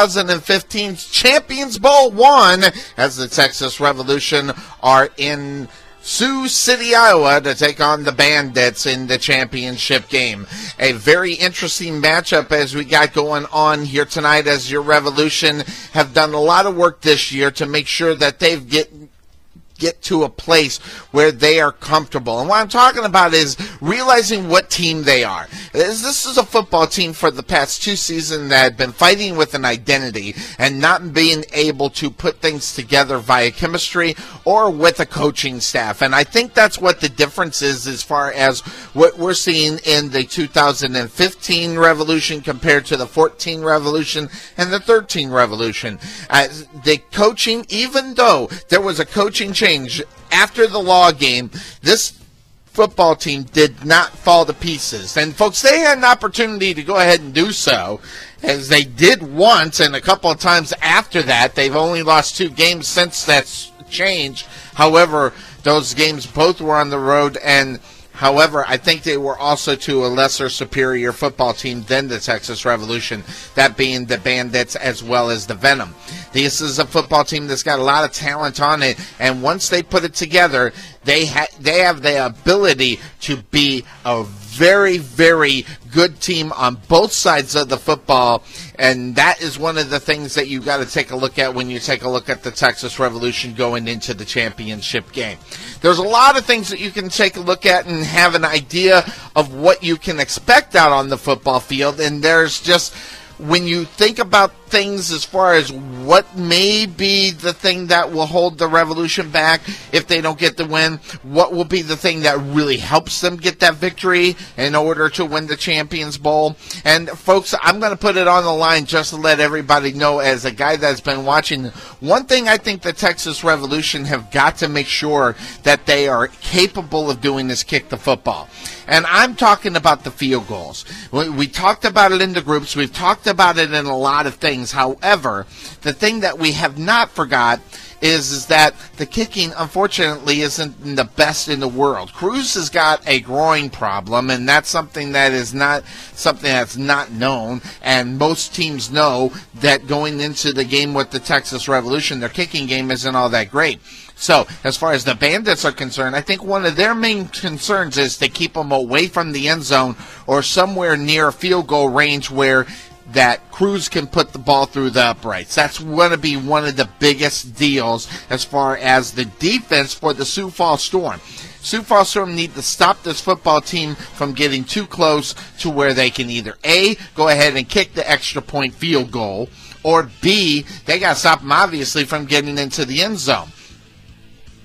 2015 Champions Bowl 1 as the Texas Revolution are in Sioux City, Iowa to take on the Bandits in the championship game. A very interesting matchup as we got going on here tonight, as your Revolution have done a lot of work this year to make sure that they've get to a place where they are comfortable. And what I'm talking about is realizing what team they are. This is a football team for the past 2 seasons that had been fighting with an identity and not being able to put things together via chemistry or with a coaching staff. And I think that's what the difference is as far as what we're seeing in the 2015 Revolution compared to the 14 Revolution and the 13 Revolution. The coaching, even though there was a coaching change after the Law game, this football team did not fall to pieces. And folks, they had an opportunity to go ahead and do so, as they did once, and a couple of times after that. They've only lost 2 games since that change. However, those games both were on the road, and however, I think they were also to a lesser superior football team than the Texas Revolution, that being the Bandits as well as the Venom. This is a football team that's got a lot of talent on it, and once they put it together, they have the ability to be a very, very good team on both sides of the football, and that is one of the things that you got to take a look at when you take a look at the Texas Revolution going into the championship game. There's a lot of things that you can take a look at and have an idea of what you can expect out on the football field, and there's just, when you think about things as far as what may be the thing that will hold the Revolution back if they don't get the win, what will be the thing that really helps them get that victory in order to win the Champions Bowl. And folks, I'm going to put it on the line just to let everybody know, as a guy that's been watching, one thing I think the Texas Revolution have got to make sure that they are capable of doing is kick the football. And I'm talking about the field goals. We talked about it in the groups. We've talked about it in a lot of things. However, the thing that we have not forgot is that the kicking, unfortunately, isn't the best in the world. Cruz has got a groin problem, and that's something that is not something that's not known. And most teams know that going into the game with the Texas Revolution, their kicking game isn't all that great. So, as far as the Bandits are concerned, I think one of their main concerns is to keep them away from the end zone or somewhere near field goal range where that Cruz can put the ball through the uprights. That's going to be one of the biggest deals as far as the defense for the Sioux Falls Storm. Sioux Falls Storm need to stop this football team from getting too close to where they can either A, go ahead and kick the extra point field goal, or B, they got to stop them obviously from getting into the end zone.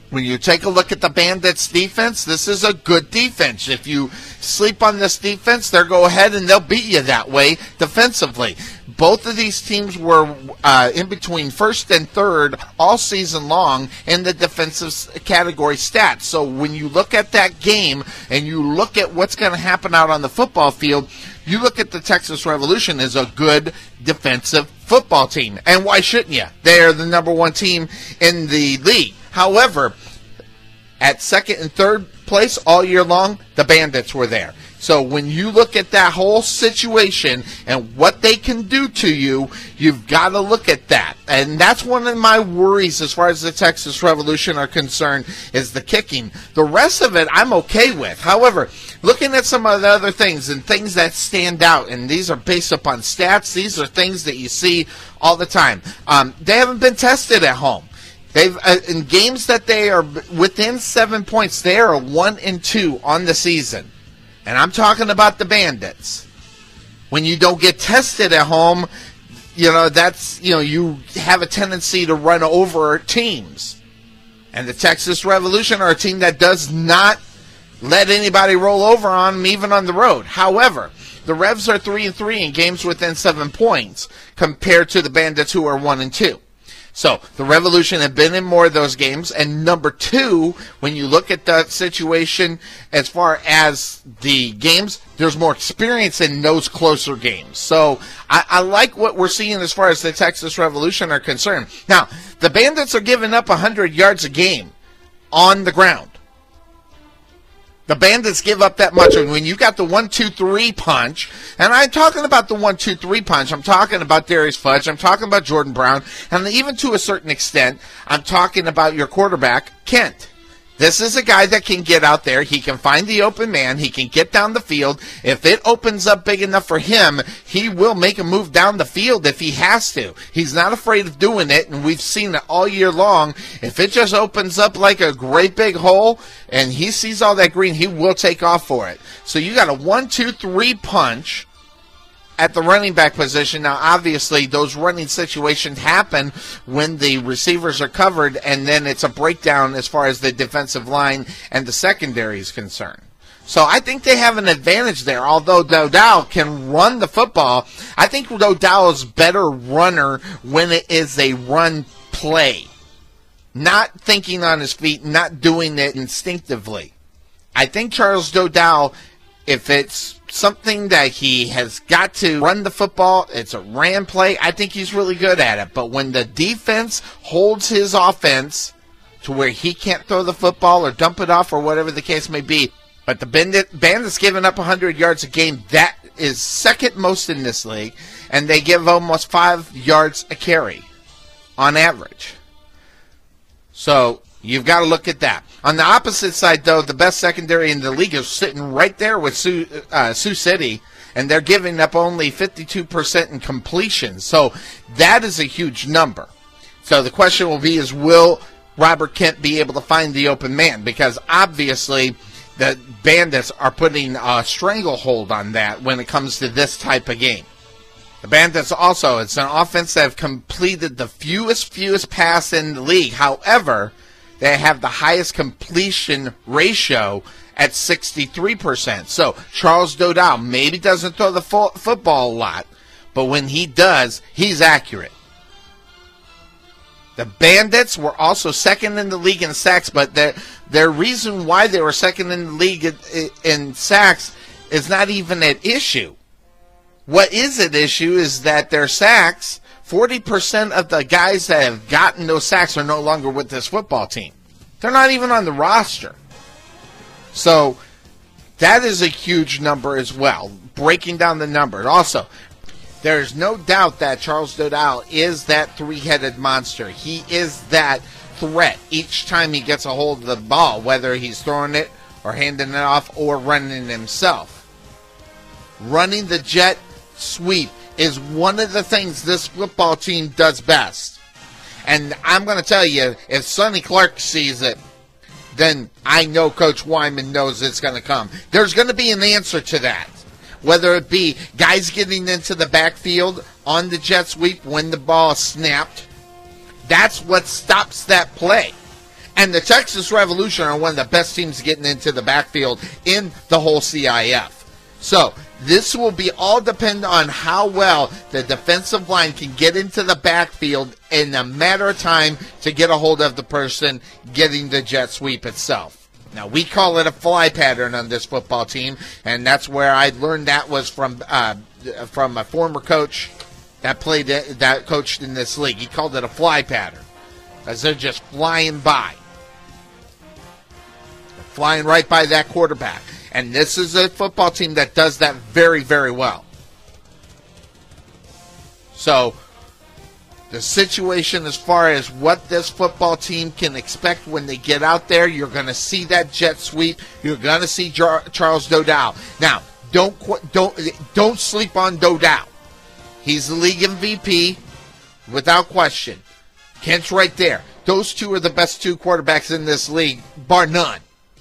When you take a look at the Bandits defense, this is a good defense. If you sleep on this defense, they'll go ahead and they'll beat you that way defensively. Both of these teams were in between first and third all season long in the defensive category stats. So when you look at that game and you look at what's going to happen out on the football field, you look at the Texas Revolution as a good defensive football team. And why shouldn't you? They're the number one team in the league. However, at second and third place all year long, the Bandits were there. So when you look at that whole situation and what they can do to you, you've got to look at that. And that's one of my worries as far as the Texas Revolution are concerned, is the kicking. The rest of it I'm okay with. However, looking at some of the other things and things that stand out, and these are based upon stats, these are things that you see all the time. They haven't been tested at home. They've in games that they are within 7 points, they are 1-2 on the season. And I'm talking about the Bandits. When you don't get tested at home, that's, you have a tendency to run over teams. And the Texas Revolution are a team that does not let anybody roll over on them, even on the road. However, the Revs are 3-3 in games within 7 points compared to the Bandits, who are 1-2. So the Revolution have been in more of those games. And number two, when you look at the situation as far as the games, there's more experience in those closer games. So I like what we're seeing as far as the Texas Revolution are concerned. Now, the Bandits are giving up 100 yards a game on the ground. The Bandits give up that much. And when you got the 1-2-3 punch, and I'm talking about the 1-2-3 punch, I'm talking about Darius Fudge, I'm talking about Jordan Brown, and even to a certain extent, I'm talking about your quarterback, Kent. This is a guy that can get out there. He can find the open man. He can get down the field. If it opens up big enough for him, he will make a move down the field if he has to. He's not afraid of doing it, and we've seen it all year long. If it just opens up like a great big hole and he sees all that green, he will take off for it. So you got a 1-2-3 punch at the running back position. Now, obviously, those running situations happen when the receivers are covered, and then it's a breakdown as far as the defensive line and the secondary is concerned. So I think they have an advantage there. Although Dowdell can run the football, I think Dowdell is a better runner when it is a run play. Not thinking on his feet, not doing it instinctively. I think Charles Dowdell, if it's something that he has got to run the football, it's a ran play, I think he's really good at it. But when the defense holds his offense to where he can't throw the football or dump it off or whatever the case may be, but the Bandits giving up 100 yards a game, that is second most in this league, and they give almost 5 yards a carry on average. So you've got to look at that. On the opposite side, though, the best secondary in the league is sitting right there with Sioux City, and they're giving up only 52% in completion. So that is a huge number. So the question will be is, will Robert Kent be able to find the open man? Because obviously the Bandits are putting a stranglehold on that when it comes to this type of game. The Bandits also, it's an offense that have completed the fewest pass in the league. However, they have the highest completion ratio at 63%. So Charles Dowdell maybe doesn't throw the football a lot, but when he does, he's accurate. The Bandits were also second in the league in sacks, but their reason why they were second in the league in sacks is not even at issue. What is at issue is that their sacks, 40% of the guys that have gotten those sacks are no longer with this football team. They're not even on the roster. So that is a huge number as well, breaking down the number. Also, there's no doubt that Charles Dowdell is that three-headed monster. He is that threat each time he gets a hold of the ball, whether he's throwing it or handing it off or running it himself. Running the jet sweep is one of the things this football team does best. And I'm going to tell you, if Sonny Clark sees it, then I know Coach Wyman knows it's going to come. There's going to be an answer to that. Whether it be guys getting into the backfield on the jet sweep when the ball is snapped, that's what stops that play. And the Texas Revolution are one of the best teams getting into the backfield in the whole CIF. So this will be all depend on how well the defensive line can get into the backfield in a matter of time to get a hold of the person getting the jet sweep itself. Now, we call it a fly pattern on this football team, and that's where I learned that was from a former coach that coached in this league. He called it a fly pattern, as they're just flying by. Flying right by that quarterback. And this is a football team that does that very, very well. So, the situation as far as what this football team can expect when they get out there, you're going to see that jet sweep. You're going to see Charles Dowdell. Now, don't sleep on Dowdell. He's the league MVP without question. Kent's right there. Those two are the best two quarterbacks in this league, bar none.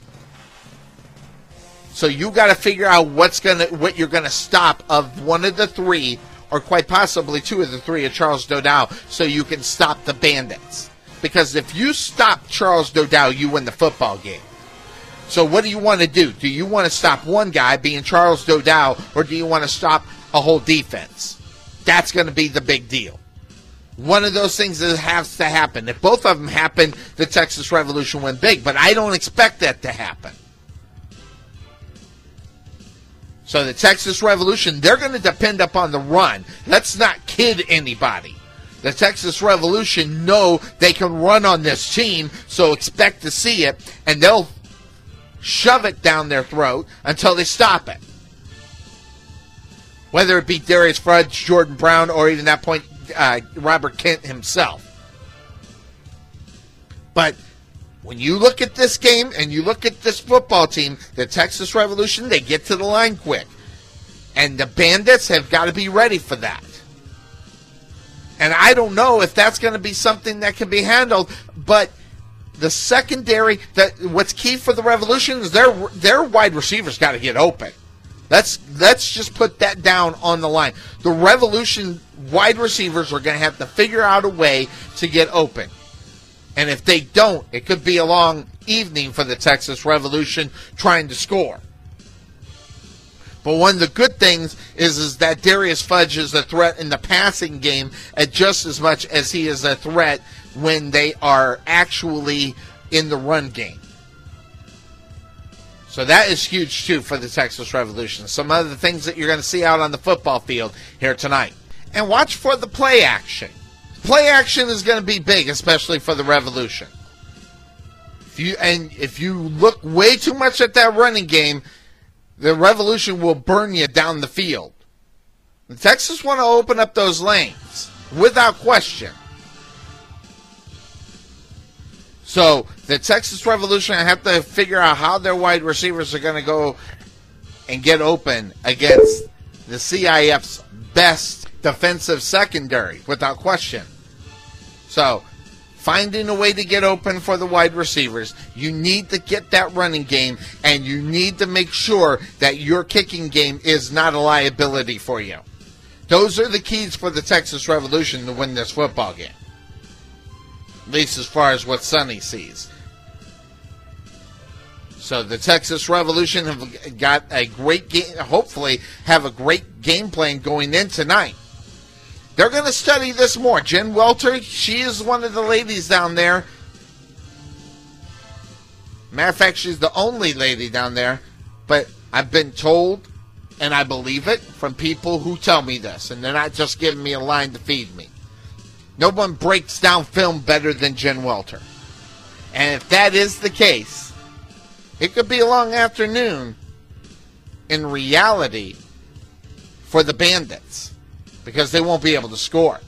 So you got to figure out what you're going to stop of one of the three, or quite possibly two of the three of Charles Dowdell, so you can stop the Bandits. Because if you stop Charles Dowdell, you win the football game. So what do you want to do? Do you want to stop one guy, being Charles Dowdell, or do you want to stop a whole defense? That's going to be the big deal. One of those things that has to happen. If both of them happen, the Texas Revolution win big. But I don't expect that to happen. So the Texas Revolution, they're going to depend upon the run. Let's not kid anybody. The Texas Revolution know they can run on this team, so expect to see it, and they'll shove it down their throat until they stop it. Whether it be Darius Fudge, Jordan Brown, or even that point, Robert Kent himself. But when you look at this game and you look at this football team, the Texas Revolution, they get to the line quick. And the Bandits have got to be ready for that. And I don't know if that's going to be something that can be handled, but the secondary, what's key for the Revolution is their wide receivers got to get open. Let's just put that down on the line. The Revolution wide receivers are going to have to figure out a way to get open. And if they don't, it could be a long evening for the Texas Revolution trying to score. But one of the good things is that Darius Fudge is a threat in the passing game just as much as he is a threat when they are actually in the run game. So that is huge, too, for the Texas Revolution. Some other things that you're going to see out on the football field here tonight. And watch for the play action. Play action is going to be big, especially for the Revolution. If you look way too much at that running game, the Revolution will burn you down the field. The Texas want to open up those lanes, without question. So the Texas Revolution have to figure out how their wide receivers are going to go and get open against the CIF's best defensive secondary, without question. So, finding a way to get open for the wide receivers, you need to get that running game, and you need to make sure that your kicking game is not a liability for you. Those are the keys for the Texas Revolution to win this football game. At least as far as what Sonny sees. So the Texas Revolution have got a great game, hopefully have a great game plan going in tonight. They're going to study this more. Jen Welter, she is one of the ladies down there. Matter of fact, she's the only lady down there. But I've been told, and I believe it, from people who tell me this. And they're not just giving me a line to feed me. No one breaks down film better than Jen Welter. And if that is the case, it could be a long afternoon in reality for the Bandits. Because they won't be able to score.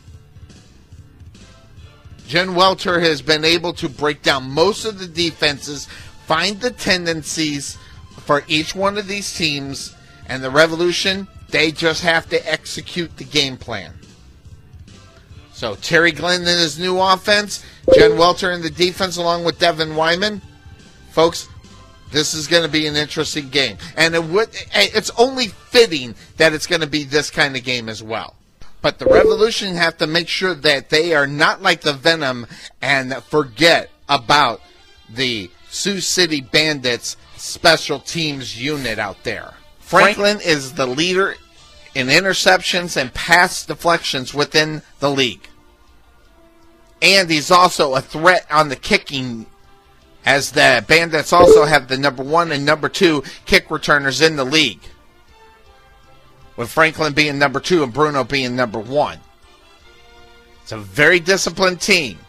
Jen Welter has been able to break down most of the defenses, find the tendencies for each one of these teams, and the Revolution, they just have to execute the game plan. So Terry Glenn and his new offense, Jen Welter in the defense along with Devin Wyman. Folks, this is going to be an interesting game. And it's only fitting that it's going to be this kind of game as well. But the Revolution have to make sure that they are not like the Venom and forget about the Sioux City Bandits special teams unit out there. Franklin is the leader in interceptions and pass deflections within the league. And he's also a threat on the kicking, as the Bandits also have the number 1 and number 2 kick returners in the league, with Franklin being number 2 and Bruno being number 1. It's a very disciplined team.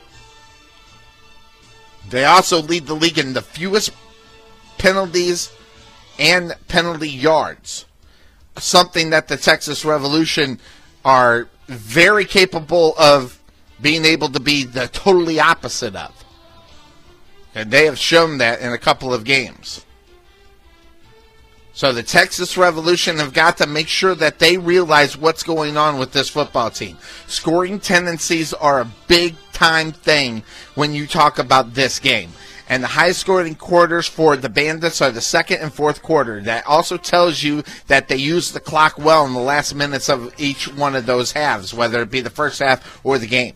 They also lead the league in the fewest penalties and penalty yards, something that the Texas Revolution are very capable of being able to be the totally opposite of. And they have shown that in a couple of games. So the Texas Revolution have got to make sure that they realize what's going on with this football team. Scoring tendencies are a big-time thing when you talk about this game. And the highest scoring quarters for the Bandits are the second and fourth quarter. That also tells you that they use the clock well in the last minutes of each one of those halves, whether it be the first half or the game.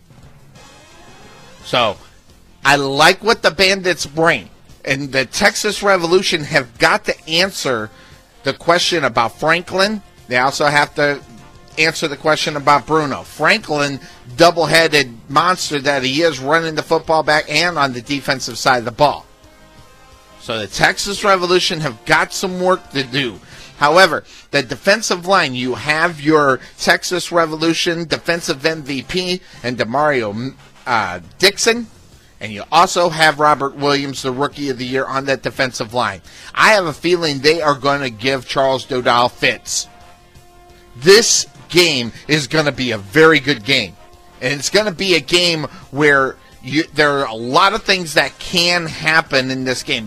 So, I like what the Bandits bring. And the Texas Revolution have got to answer the question about Franklin. They also have to answer the question about Bruno. Franklin, double-headed monster that he is, running the football back and on the defensive side of the ball. So the Texas Revolution have got some work to do. However, the defensive line, you have your Texas Revolution defensive MVP and DeMario Dixon, and you also have Robert Williams, the Rookie of the Year, on that defensive line. I have a feeling they are going to give Charles Dodal fits. This game is going to be a very good game, and it's going to be a game where there are a lot of things that can happen in this game.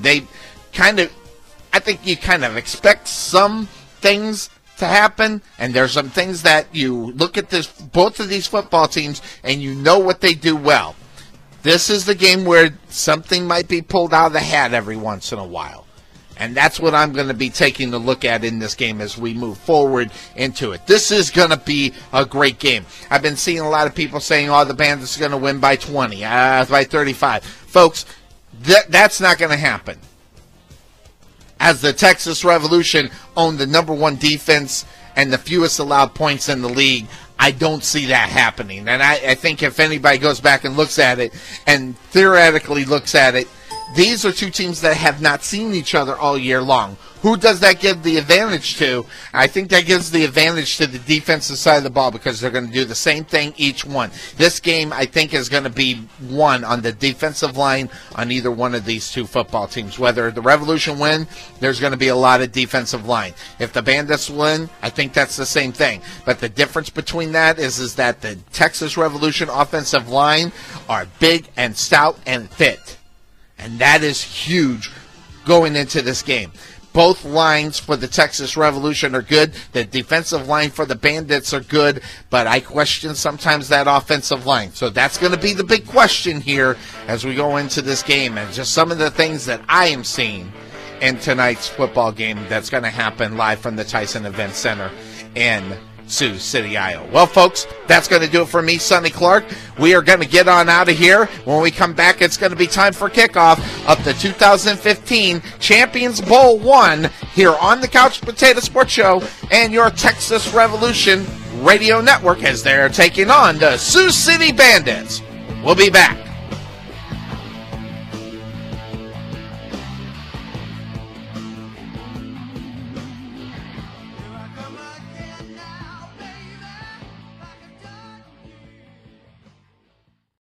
I think you kind of expect some things to happen, and there's some things that you look at both of these football teams and you know what they do well. This is the game where something might be pulled out of the hat every once in a while. And that's what I'm going to be taking a look at in this game as we move forward into it. This is going to be a great game. I've been seeing a lot of people saying, the Bandits are going to win by 20, by 35. Folks, that's not going to happen. As the Texas Revolution own the number 1 defense and the fewest allowed points in the league, I don't see that happening. And I think if anybody goes back and looks at it and theoretically looks at it, these are two teams that have not seen each other all year long. Who does that give the advantage to? I think that gives the advantage to the defensive side of the ball because they're going to do the same thing each one. This game, I think, is going to be won on the defensive line on either one of these two football teams. Whether the Revolution win, there's going to be a lot of defensive line. If the Bandits win, I think that's the same thing. But the difference between that is that the Texas Revolution offensive line are big and stout and fit. And that is huge going into this game. Both lines for the Texas Revolution are good. The defensive line for the Bandits are good, but I question sometimes that offensive line. So that's going to be the big question here as we go into this game, and just some of the things that I am seeing in tonight's football game that's going to happen live from the Tyson Event Center in Sioux City, Iowa. Well, folks, that's going to do it for me, Sonny Clark. We are going to get on out of here. When we come back, it's going to be time for kickoff of the 2015 Champions Bowl 1 here on the Couch Potato Sports Show and your Texas Revolution Radio Network as they're taking on the Sioux City Bandits. We'll be back.